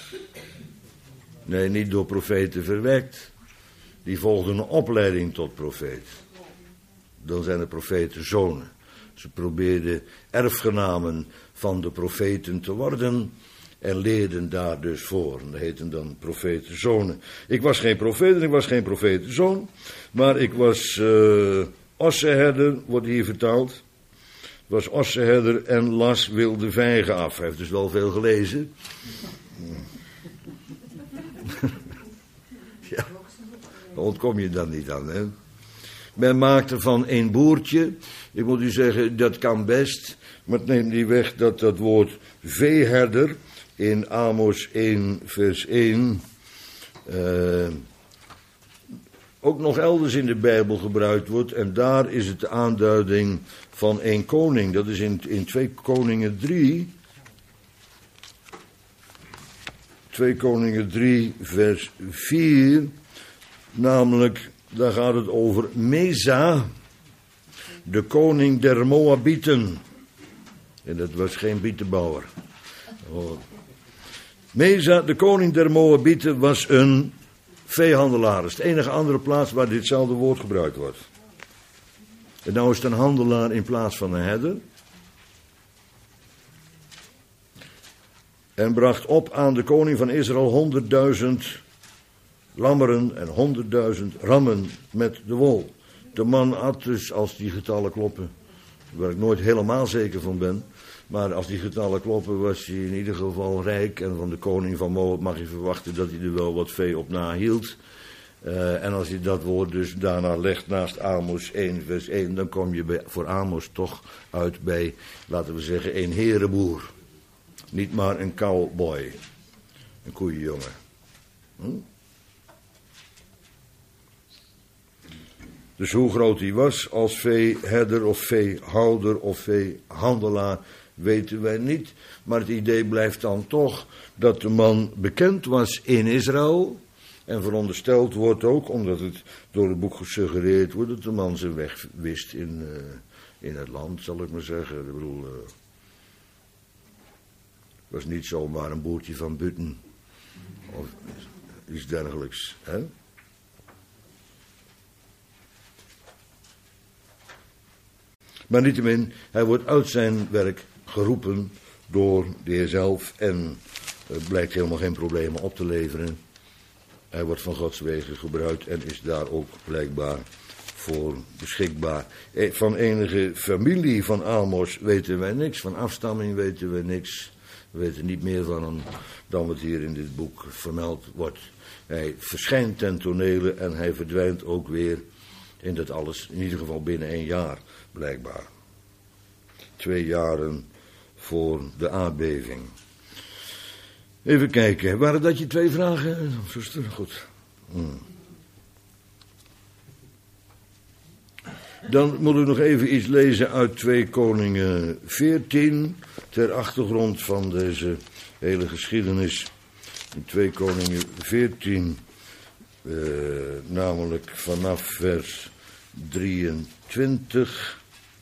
Nee, niet door profeten verwekt. Die volgden een opleiding tot profeet. Dan zijn er profetenzonen. Ze probeerden erfgenamen van de profeten te worden en leerden daar dus voor. En dat heten dan profetenzonen. Ik was geen profeet en ik was geen profetenzoon, maar ik was ossenherder, wordt hier vertaald. Ik was ossenherder en las wilde vijgen af. Hij heeft dus wel veel gelezen. Ja, daar ontkom je dan niet aan, hè. Men maakte van een boertje, ik moet u zeggen, dat kan best, maar het neemt niet weg dat dat woord veeherder in Amos 1 vers 1 ook nog elders in de Bijbel gebruikt wordt. En daar is het de aanduiding van een koning. Dat is in 2 Koningen 3. 2 Koningen 3 vers 4. Namelijk, daar gaat het over Mesa, de koning der Moabieten. En dat was geen bietenbouwer. Oh. Mesa, de koning der Moabieten, was een veehandelaar. Dat is de enige andere plaats waar ditzelfde woord gebruikt wordt. En nou is het een handelaar in plaats van een herder. En bracht op aan de koning van Israël 100.000 lammeren en 100.000 rammen met de wol. De man had dus, als die getallen kloppen, waar ik nooit helemaal zeker van ben, maar als die getallen kloppen, was hij in ieder geval rijk. En van de koning van Moab mag je verwachten dat hij er wel wat vee op nahield. En als je dat woord dus daarna legt naast Amos 1 vers 1, dan kom je voor Amos toch uit bij, laten we zeggen, een herenboer. Niet maar een cowboy. Een koeienjongen. Dus hoe groot hij was als veeherder of veehouder of veehandelaar, weten wij niet. Maar het idee blijft dan toch dat de man bekend was in Israël. En verondersteld wordt ook, omdat het door het boek gesuggereerd wordt, dat de man zijn weg wist in het land, zal ik maar zeggen. Ik bedoel, het was niet zomaar een boertje van Butten of iets dergelijks, hè? Maar niettemin, hij wordt uit zijn werk geroepen door de Heer zelf en blijkt helemaal geen problemen op te leveren. Hij wordt van Gods wegen gebruikt en is daar ook blijkbaar voor beschikbaar. Van enige familie van Amos weten wij niks, van afstamming weten we niks. We weten niet meer van hem dan wat hier in dit boek vermeld wordt. Hij verschijnt ten tonele en hij verdwijnt ook weer in dat alles, in ieder geval binnen 1 jaar, blijkbaar. 2 jaren voor de aardbeving. Even kijken, waren dat je 2 vragen? Zuster, goed. Dan moet ik nog even iets lezen uit 2 Koningen 14, ter achtergrond van deze hele geschiedenis. In 2 Koningen 14, namelijk vanaf vers 23.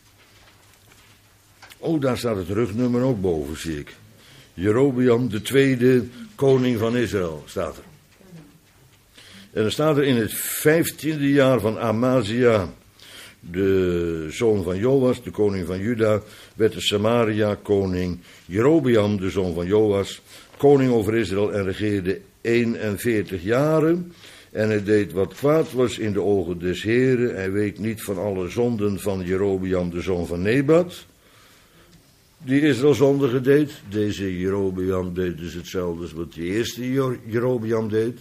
Oh, daar staat het rugnummer ook boven, zie ik. Jerobeam, de 2e koning van Israël, staat er. En dan staat er in het 15e jaar van Amazia, de zoon van Joas, de koning van Juda, werd de Samaria koning Jerobeam, de zoon van Joas, koning over Israël en regeerde 41 jaren. En hij deed wat kwaad was in de ogen des Heren. Hij week niet van alle zonden van Jerobeam, de zoon van Nebat, die Israël zondige deed. Deze Jerobeam deed dus hetzelfde als wat de eerste Jerobeam deed.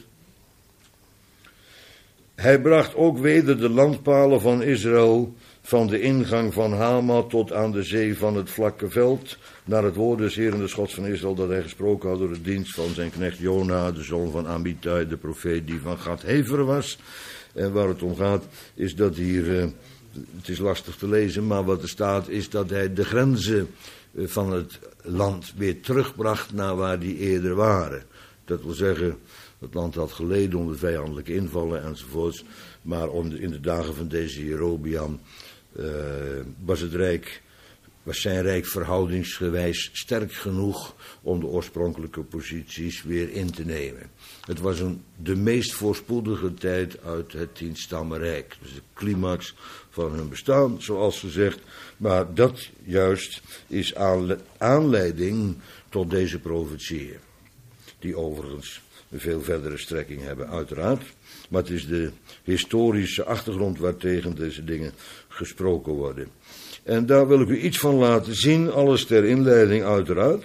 Hij bracht ook weder de landpalen van Israël van de ingang van Hama tot aan de zee van het vlakke veld, naar het woord des Heeren, de Gods van Israël, dat hij gesproken had door de dienst van zijn knecht Jona, de zoon van Amittai, de profeet die van Gad-Hefer was. En waar het om gaat is dat hier, het is lastig te lezen, maar wat er staat is dat hij de grenzen van het land weer terugbracht naar waar die eerder waren. Dat wil zeggen, het land had geleden onder vijandelijke invallen enzovoorts, maar in de dagen van deze Jerobeam was zijn rijk verhoudingsgewijs sterk genoeg om de oorspronkelijke posities weer in te nemen. Het was de meest voorspoedige tijd uit het 10-stammenrijk. Dus de climax van hun bestaan, zoals gezegd. Maar dat juist is aanleiding tot deze profetieën. Die overigens een veel verdere strekking hebben, uiteraard. Maar het is de historische achtergrond waartegen deze dingen gesproken worden. En daar wil ik u iets van laten zien, alles ter inleiding uiteraard.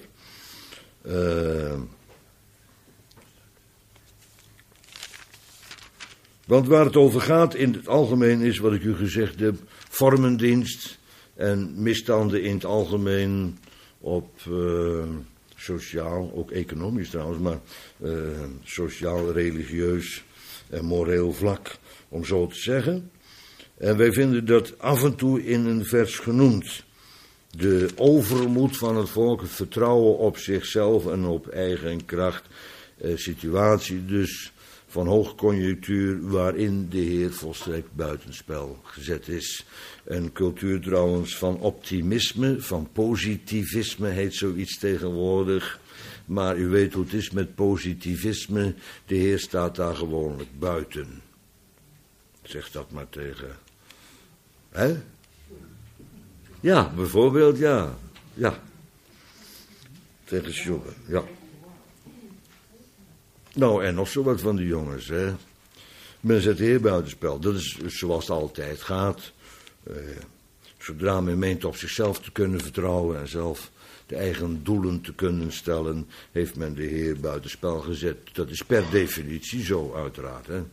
Want waar het over gaat in het algemeen is, wat ik u gezegd heb, vormendienst en misstanden in het algemeen op sociaal, ook economisch trouwens, maar sociaal, religieus en moreel vlak, om zo te zeggen. En wij vinden dat af en toe in een vers genoemd. De overmoed van het volk, het vertrouwen op zichzelf en op eigen kracht. Situatie dus van hoogconjunctuur waarin de Heer volstrekt buitenspel gezet is. Een cultuur trouwens van optimisme, van positivisme heet zoiets tegenwoordig. Maar u weet hoe het is met positivisme, de Heer staat daar gewoonlijk buiten. Zeg dat maar tegen. Hè? Ja, bijvoorbeeld, ja. Ja. Tegen Schubert, ja. Nou, en nog zo wat van de jongens, hè. Men zet de Heer buitenspel. Dat is zoals het altijd gaat. Zodra men meent op zichzelf te kunnen vertrouwen en zelf de eigen doelen te kunnen stellen, heeft men de Heer buitenspel gezet. Dat is per definitie zo, uiteraard, hè.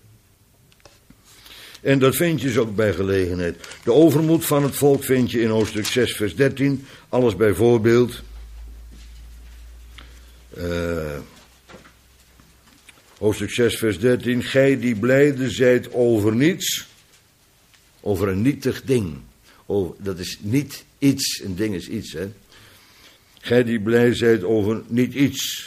En dat vind je dus ook bij gelegenheid. De overmoed van het volk vind je in hoofdstuk 6 vers 13. Alles bij voorbeeld. Hoofdstuk 6 vers 13. Gij die blijde zijt over niets. Over een nietig ding. Dat is niet iets. Een ding is iets, hè. Gij die blij zijt over niet iets.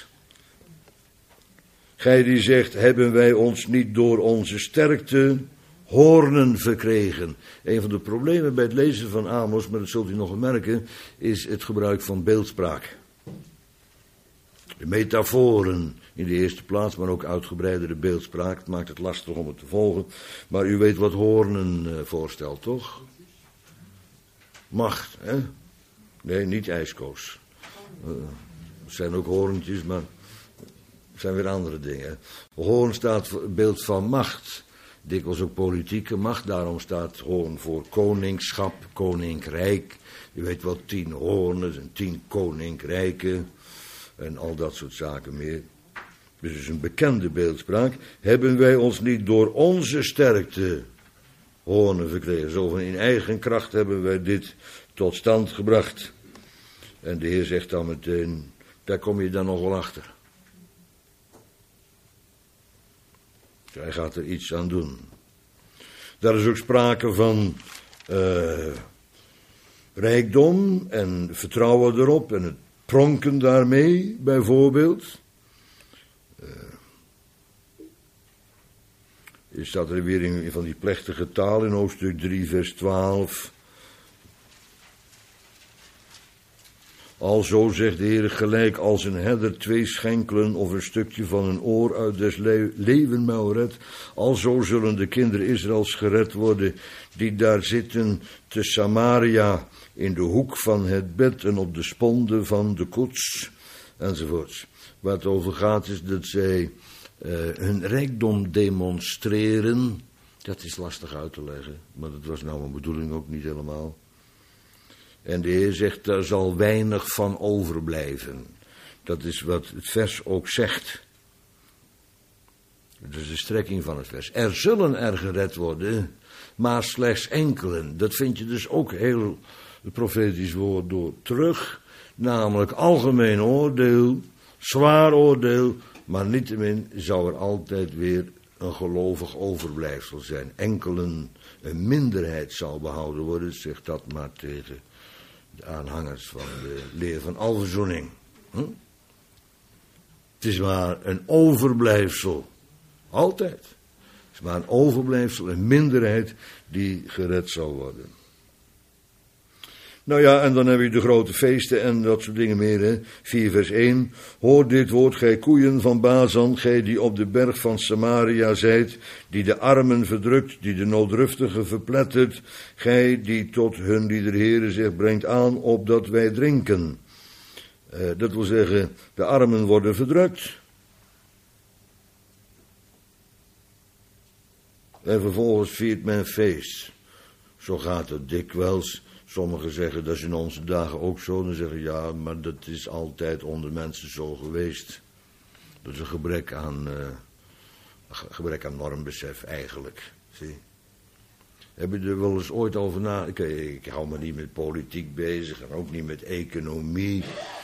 Gij die zegt, hebben wij ons niet door onze sterkte hoornen verkregen. Een van de problemen bij het lezen van Amos, maar dat zult u nog merken, is het gebruik van beeldspraak. De metaforen in de eerste plaats, maar ook uitgebreidere beeldspraak. Het maakt het lastig om het te volgen. Maar u weet wat hoornen voorstelt, toch? Macht, hè? Nee, niet ijskoos. Het zijn ook hoorntjes, maar het zijn weer andere dingen. Hoorn staat voor beeld van macht. Dikwijls ook politieke macht, daarom staat hoorn voor koningschap, koninkrijk. U weet wel, 10 hoornen en 10 koninkrijken. en al dat soort zaken meer. Dus een bekende beeldspraak. Hebben wij ons niet door onze sterkte hoornen verkregen. Zo van in eigen kracht hebben wij dit tot stand gebracht. En de Heer zegt dan meteen, daar kom je dan nog wel achter. Hij gaat er iets aan doen. Daar is ook sprake van rijkdom en vertrouwen erop en het pronken daarmee, bijvoorbeeld. Is dat er weer in van die plechtige taal in hoofdstuk 3 vers 12. Alzo zegt de Heer, gelijk als een herder 2 schenkelen of een stukje van een oor uit des leeuwenmuil redt, alzo zullen de kinderen Israëls gered worden, die daar zitten te Samaria, in de hoek van het bed en op de sponde van de koets, enzovoorts. Waar het over gaat is dat zij hun rijkdom demonstreren. Dat is lastig uit te leggen, maar dat was nou mijn bedoeling ook niet helemaal. En de Heer zegt, daar zal weinig van overblijven. Dat is wat het vers ook zegt. Dat is de strekking van het vers. Er zullen er gered worden, maar slechts enkelen. Dat vind je dus ook heel het profetisch woord door terug. Namelijk algemeen oordeel, zwaar oordeel, maar niettemin zou er altijd weer een gelovig overblijfsel zijn. Enkelen, een minderheid zal behouden worden, zegt dat maar tegen de aanhangers van de leer van alverzoening. Het is maar een overblijfsel. Altijd. Het is maar een overblijfsel, een minderheid die gered zal worden. Nou ja, en dan heb je de grote feesten en dat soort dingen meer. Hè. 4 vers 1. Hoor dit woord, gij koeien van Bazan, gij die op de berg van Samaria zijt, die de armen verdrukt, die de nooddruftigen verplettert, gij die tot hun die de Heere zich brengt aan, opdat wij drinken. Dat wil zeggen, de armen worden verdrukt. En vervolgens viert men feest. Zo gaat het dikwijls. Sommigen zeggen dat is in onze dagen ook zo. Dan zeggen ja, maar dat is altijd onder mensen zo geweest. Dat is een gebrek aan normbesef eigenlijk. Zie. Heb je er wel eens ooit over na? Ik hou me niet met politiek bezig en ook niet met economie.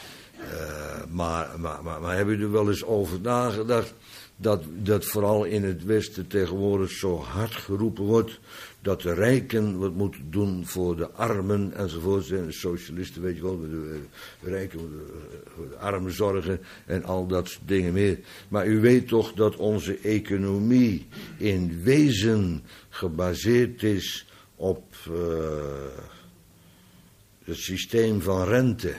Maar heb je er wel eens over nagedacht dat vooral in het Westen tegenwoordig zo hard geroepen wordt dat de rijken wat moeten doen voor de armen enzovoort. En de socialisten, weet je wel, de rijken voor de armen zorgen en al dat soort dingen meer. Maar u weet toch dat onze economie in wezen gebaseerd is op het systeem van rente.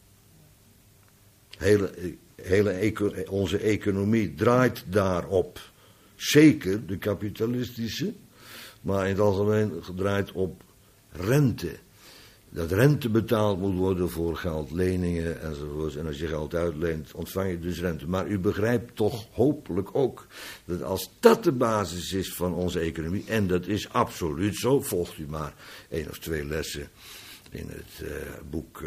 Onze economie draait daarop. Zeker de kapitalistische, maar in het algemeen gedraaid op rente. Dat rente betaald moet worden voor geldleningen enzovoort. En als je geld uitleent, ontvang je dus rente. Maar u begrijpt toch hopelijk ook dat als dat de basis is van onze economie, en dat is absoluut zo, volgt u maar 1 of 2 lessen in het boek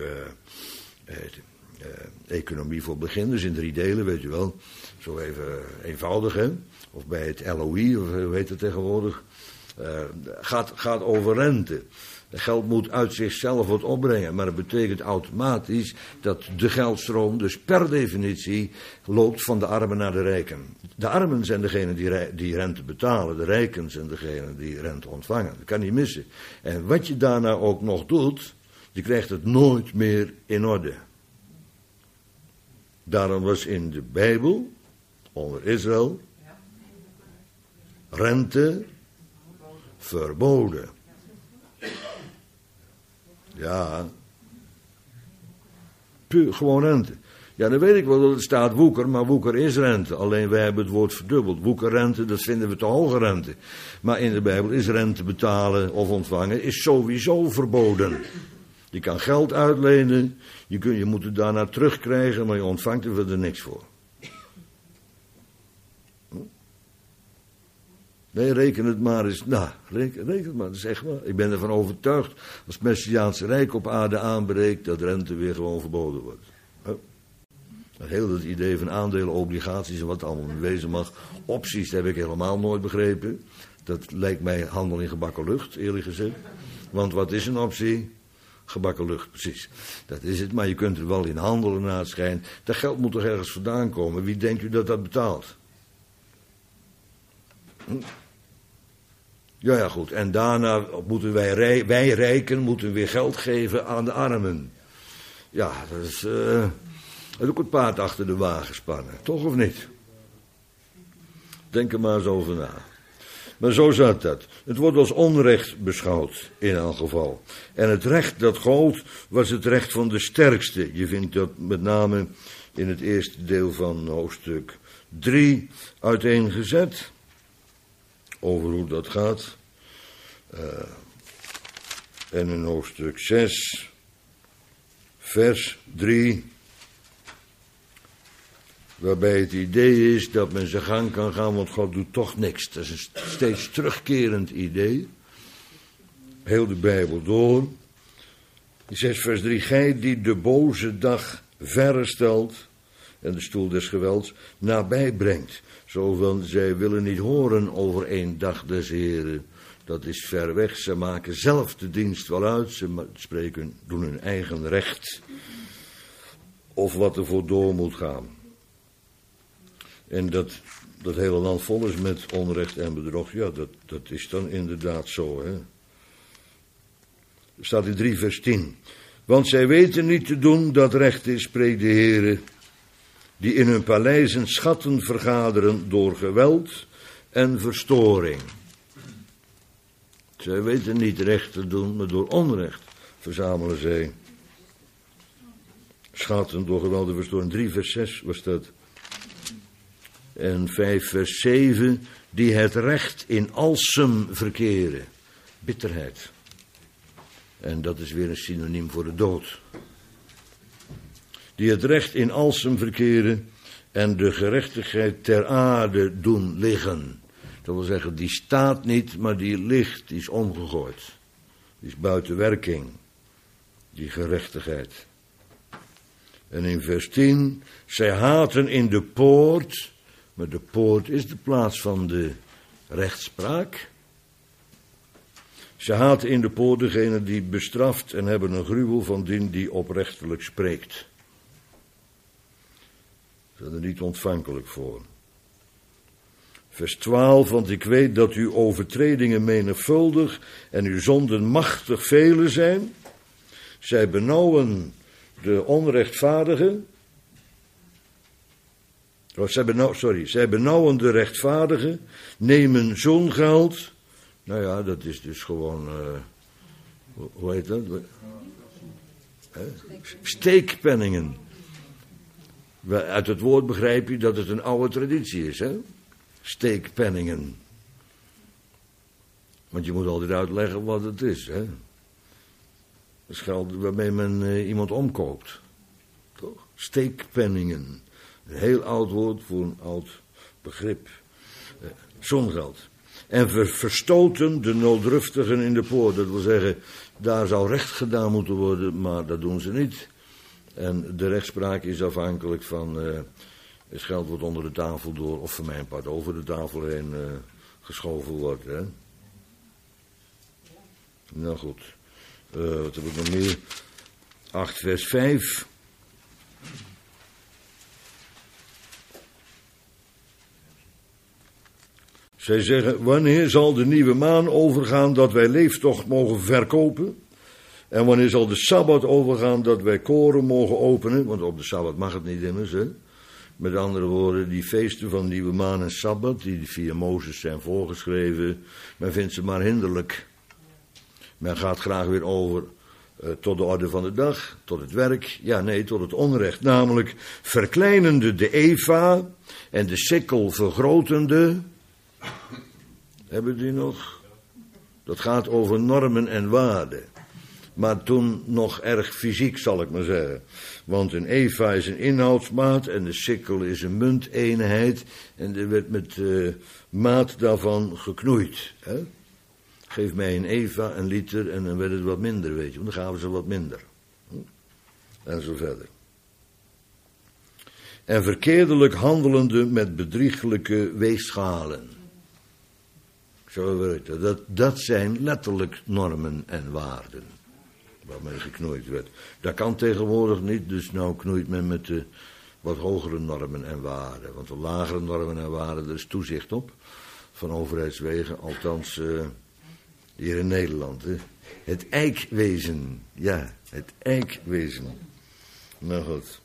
Economie voor Beginners in 3 delen, weet u wel. Zo even eenvoudig, hè. Of bij het LOI, of hoe heet het tegenwoordig. Gaat over rente. Geld moet uit zichzelf wat opbrengen, maar dat betekent automatisch dat de geldstroom dus per definitie loopt van de armen naar de rijken. De armen zijn degenen die rente betalen, de rijken zijn degenen die rente ontvangen. Dat kan niet missen. En wat je daarna ook nog doet, je krijgt het nooit meer in orde. Daarom was in de Bijbel, onder Israël, rente verboden. Ja, puur gewoon rente. Ja, dan weet ik wel dat het staat woeker, maar woeker is rente. Alleen wij hebben het woord verdubbeld. Woekerrente, dat vinden we te hoge rente. Maar in de Bijbel is rente betalen of ontvangen is sowieso verboden. Je kan geld uitlenen, je moet het daarna terugkrijgen, maar je ontvangt er verder niks voor. Nee, reken het maar eens. Nou, reken het maar, dat is echt waar. Ik ben ervan overtuigd, als het Messiaanse Rijk op aarde aanbreekt, dat rente weer gewoon verboden wordt. Heel het idee van aandelen, obligaties en wat allemaal mee wezen mag. Opties, dat heb ik helemaal nooit begrepen. Dat lijkt mij handel in gebakken lucht, eerlijk gezegd. Want wat is een optie? Gebakken lucht, precies. Dat is het, maar je kunt er wel in handelen naar het schijnt. Dat geld moet toch ergens vandaan komen? Wie denkt u dat dat betaalt? Ja, goed. En daarna moeten wij rijken moeten weer geld geven aan de armen. Ja, dat is ook het paard achter de wagen spannen. Toch of niet? Denk er maar eens over na. Maar zo zat dat. Het wordt als onrecht beschouwd, in elk geval. En het recht dat gold was het recht van de sterkste. Je vindt dat met name in het eerste deel van hoofdstuk 3 uiteengezet. Over hoe dat gaat. En in hoofdstuk 6, vers 3... waarbij het idee is dat men zijn gang kan gaan, want God doet toch niks. Dat is een steeds terugkerend idee. Heel de Bijbel door. In 6 vers 3, gij die de boze dag verre stelt, en de stoel des gewelds nabij brengt. Zo van, zij willen niet horen over een dag des Heren. Dat is ver weg. Ze maken zelf de dienst wel uit. Ze doen hun eigen recht. Of wat er voor door moet gaan. En dat hele land vol is met onrecht en bedrog, ja, dat is dan inderdaad zo, hè. Er staat in 3 vers 10. Want zij weten niet te doen dat recht is, spreekt de Heere, die in hun paleizen schatten vergaderen door geweld en verstoring. Zij weten niet recht te doen, maar door onrecht verzamelen zij schatten door geweld en verstoring. 3 vers 6 was dat. En 5 vers 7, die het recht in alsem verkeren. Bitterheid. En dat is weer een synoniem voor de dood. Die het recht in alsem verkeren en de gerechtigheid ter aarde doen liggen. Dat wil zeggen, die staat niet, maar die ligt, die is omgegooid. Die is buiten werking. Die gerechtigheid. En in vers 10, zij haten in de poort... Maar de poort is de plaats van de rechtspraak. Ze haten in de poort degene die bestraft en hebben een gruwel van die oprechtelijk spreekt. Ze zijn er niet ontvankelijk voor. Vers 12, want ik weet dat uw overtredingen menigvuldig en uw zonden machtig vele zijn. Zij benauwen de onrechtvaardigen. Zij benauwen de rechtvaardigen, nemen zoongeld. Nou ja, dat is dus gewoon, hoe heet dat? Steekpenningen. Uit het woord begrijp je dat het een oude traditie is, hè? Steekpenningen. Want je moet altijd uitleggen wat het is, hè? Dat is geld waarmee men iemand omkoopt. Toch? Steekpenningen. Een heel oud woord voor een oud begrip. Zongeld. En verstoten de nooddruftigen in de poort. Dat wil zeggen, daar zou recht gedaan moeten worden, maar dat doen ze niet. En de rechtspraak is afhankelijk van... het geld wordt onder de tafel door, of voor mijn part over de tafel heen geschoven wordt. Hè? Nou goed. Wat heb ik nog meer? 8 vers 5... Zij zeggen, wanneer zal de nieuwe maan overgaan dat wij leeftocht mogen verkopen? En wanneer zal de Sabbat overgaan dat wij koren mogen openen? Want op de Sabbat mag het niet immers, hè? Met andere woorden, die feesten van nieuwe maan en Sabbat, die via Mozes zijn voorgeschreven, men vindt ze maar hinderlijk. Men gaat graag weer over tot de orde van de dag, tot het werk, ja nee, tot het onrecht. Namelijk verkleinende de eva en de sikkel vergrotende... Hebben die nog? Dat gaat over normen en waarden. Maar toen nog erg fysiek, zal ik maar zeggen. Want een eva is een inhoudsmaat en de sikkel is een munteenheid. En er werd met maat daarvan geknoeid. Hè? Geef mij een eva, een liter en dan werd het wat minder, weet je. Want dan gaven ze wat minder. En zo verder. en verkeerdelijk handelende met bedrieglijke weegschalen. Zo weet je, dat zijn letterlijk normen en waarden waarmee geknoeid werd. Dat kan tegenwoordig niet, dus nou knoeit men met de wat hogere normen en waarden. Want de lagere normen en waarden, er is toezicht op van overheidswegen, althans hier in Nederland. Hè. Het eikwezen, ja, het eikwezen. Nou goed.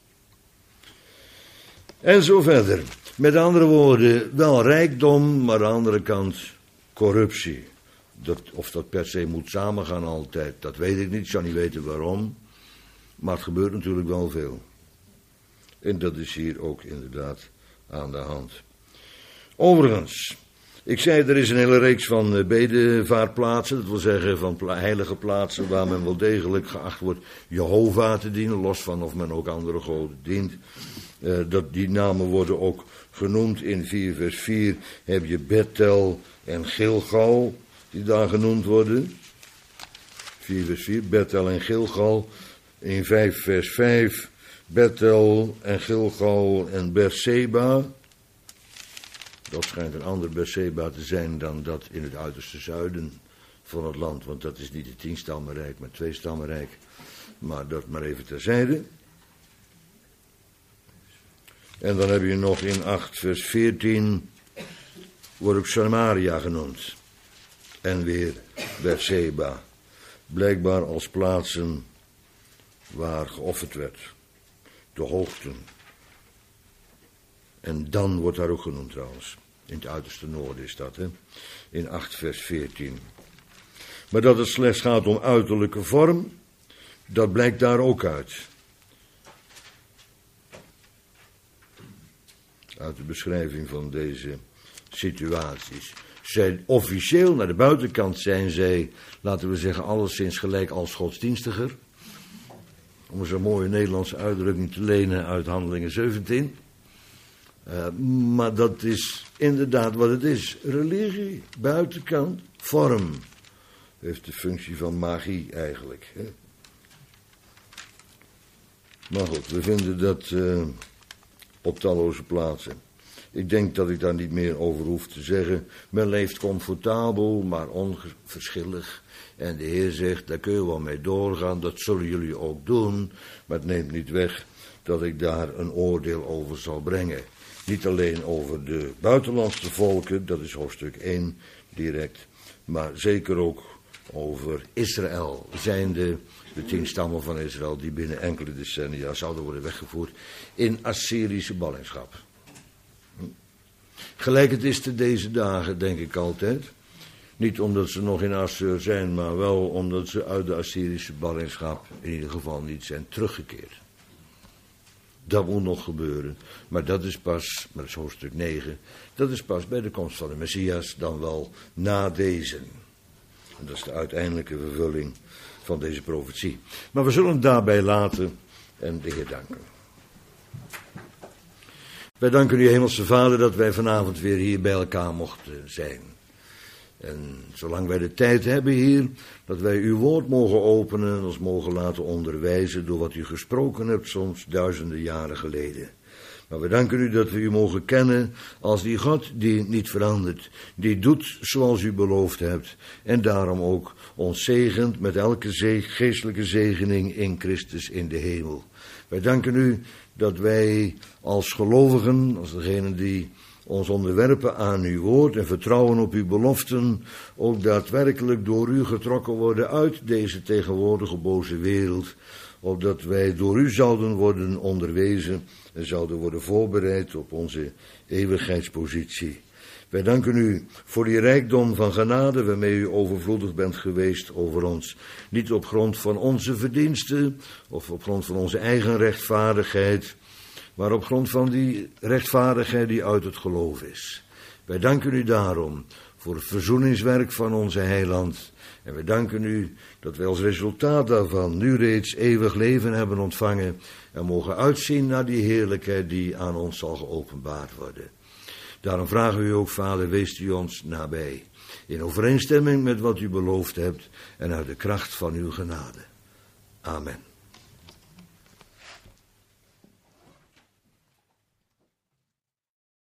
En zo verder. Met andere woorden, wel rijkdom, maar aan de andere kant corruptie. Of dat per se moet samengaan altijd, dat weet ik niet. Ik zou niet weten waarom. Maar het gebeurt natuurlijk wel veel. En dat is hier ook inderdaad aan de hand. Overigens, ik zei er is een hele reeks van bedevaartplaatsen. Dat wil zeggen van heilige plaatsen waar men wel degelijk geacht wordt Jehovah te dienen. Los van of men ook andere goden dient. Die namen worden ook genoemd. In 4 vers 4 heb je Bethel en Gilgal die daar genoemd worden. 4 vers 4, Bethel en Gilgal. In 5 vers 5, Bethel en Gilgal en Beerseba. Dat schijnt een ander Beerseba te zijn dan dat in het uiterste zuiden van het land. Want dat is niet het 10-stammenrijk, maar 2-stammenrijk. Maar dat maar even terzijde. En dan heb je nog in 8 vers 14, wordt ook Samaria genoemd. En weer Beerseba. Blijkbaar als plaatsen waar geofferd werd. De hoogten. En dan wordt daar ook genoemd trouwens. In het uiterste noorden is dat, hè. In 8 vers 14. Maar dat het slechts gaat om uiterlijke vorm, dat blijkt daar ook uit. Uit de beschrijving van deze situaties. Zij officieel, naar de buitenkant zijn zij, laten we zeggen, alleszins gelijk als godsdienstiger. Om zo'n mooie Nederlandse uitdrukking te lenen uit Handelingen 17. Maar dat is inderdaad wat het is. Religie, buitenkant, vorm. Heeft de functie van magie eigenlijk. Hè? Maar goed, we vinden dat op talloze plaatsen. Ik denk dat ik daar niet meer over hoef te zeggen. Men leeft comfortabel, maar onverschillig. En de Heer zegt, daar kun je wel mee doorgaan. Dat zullen jullie ook doen. Maar het neemt niet weg dat ik daar een oordeel over zal brengen. Niet alleen over de buitenlandse volken, dat is hoofdstuk 1 direct. Maar zeker ook over Israël. Zijnde de 10 stammen van Israël die binnen enkele decennia zouden worden weggevoerd in Assyrische ballingschap. Gelijk het is te deze dagen, denk ik altijd. Niet omdat ze nog in Assur zijn, maar wel omdat ze uit de Assyrische ballingschap in ieder geval niet zijn teruggekeerd. Dat moet nog gebeuren, maar dat is pas, maar dat is hoofdstuk 9, dat is pas bij de komst van de Messias, dan wel na deze. En dat is de uiteindelijke vervulling van deze profetie. Maar we zullen het daarbij laten en de Heer danken. Wij danken u, Hemelse Vader, dat wij vanavond weer hier bij elkaar mochten zijn. En zolang wij de tijd hebben hier, dat wij uw woord mogen openen en ons mogen laten onderwijzen door wat u gesproken hebt, soms duizenden jaren geleden. Maar we danken u dat we u mogen kennen als die God die niet verandert, die doet zoals u beloofd hebt en daarom ook ons zegent met elke geestelijke zegening in Christus in de hemel. Wij danken u dat wij als gelovigen, als degenen die ons onderwerpen aan uw woord en vertrouwen op uw beloften, ook daadwerkelijk door u getrokken worden uit deze tegenwoordige boze wereld, opdat wij door u zouden worden onderwezen en zouden worden voorbereid op onze eeuwigheidspositie. Wij danken u voor die rijkdom van genade waarmee u overvloedig bent geweest over ons. Niet op grond van onze verdiensten of op grond van onze eigen rechtvaardigheid, maar op grond van die rechtvaardigheid die uit het geloof is. Wij danken u daarom voor het verzoeningswerk van onze heiland. En wij danken u dat wij als resultaat daarvan nu reeds eeuwig leven hebben ontvangen en mogen uitzien naar die heerlijkheid die aan ons zal geopenbaard worden. Daarom vragen we u ook, Vader, wees u ons nabij, in overeenstemming met wat u beloofd hebt en uit de kracht van uw genade. Amen.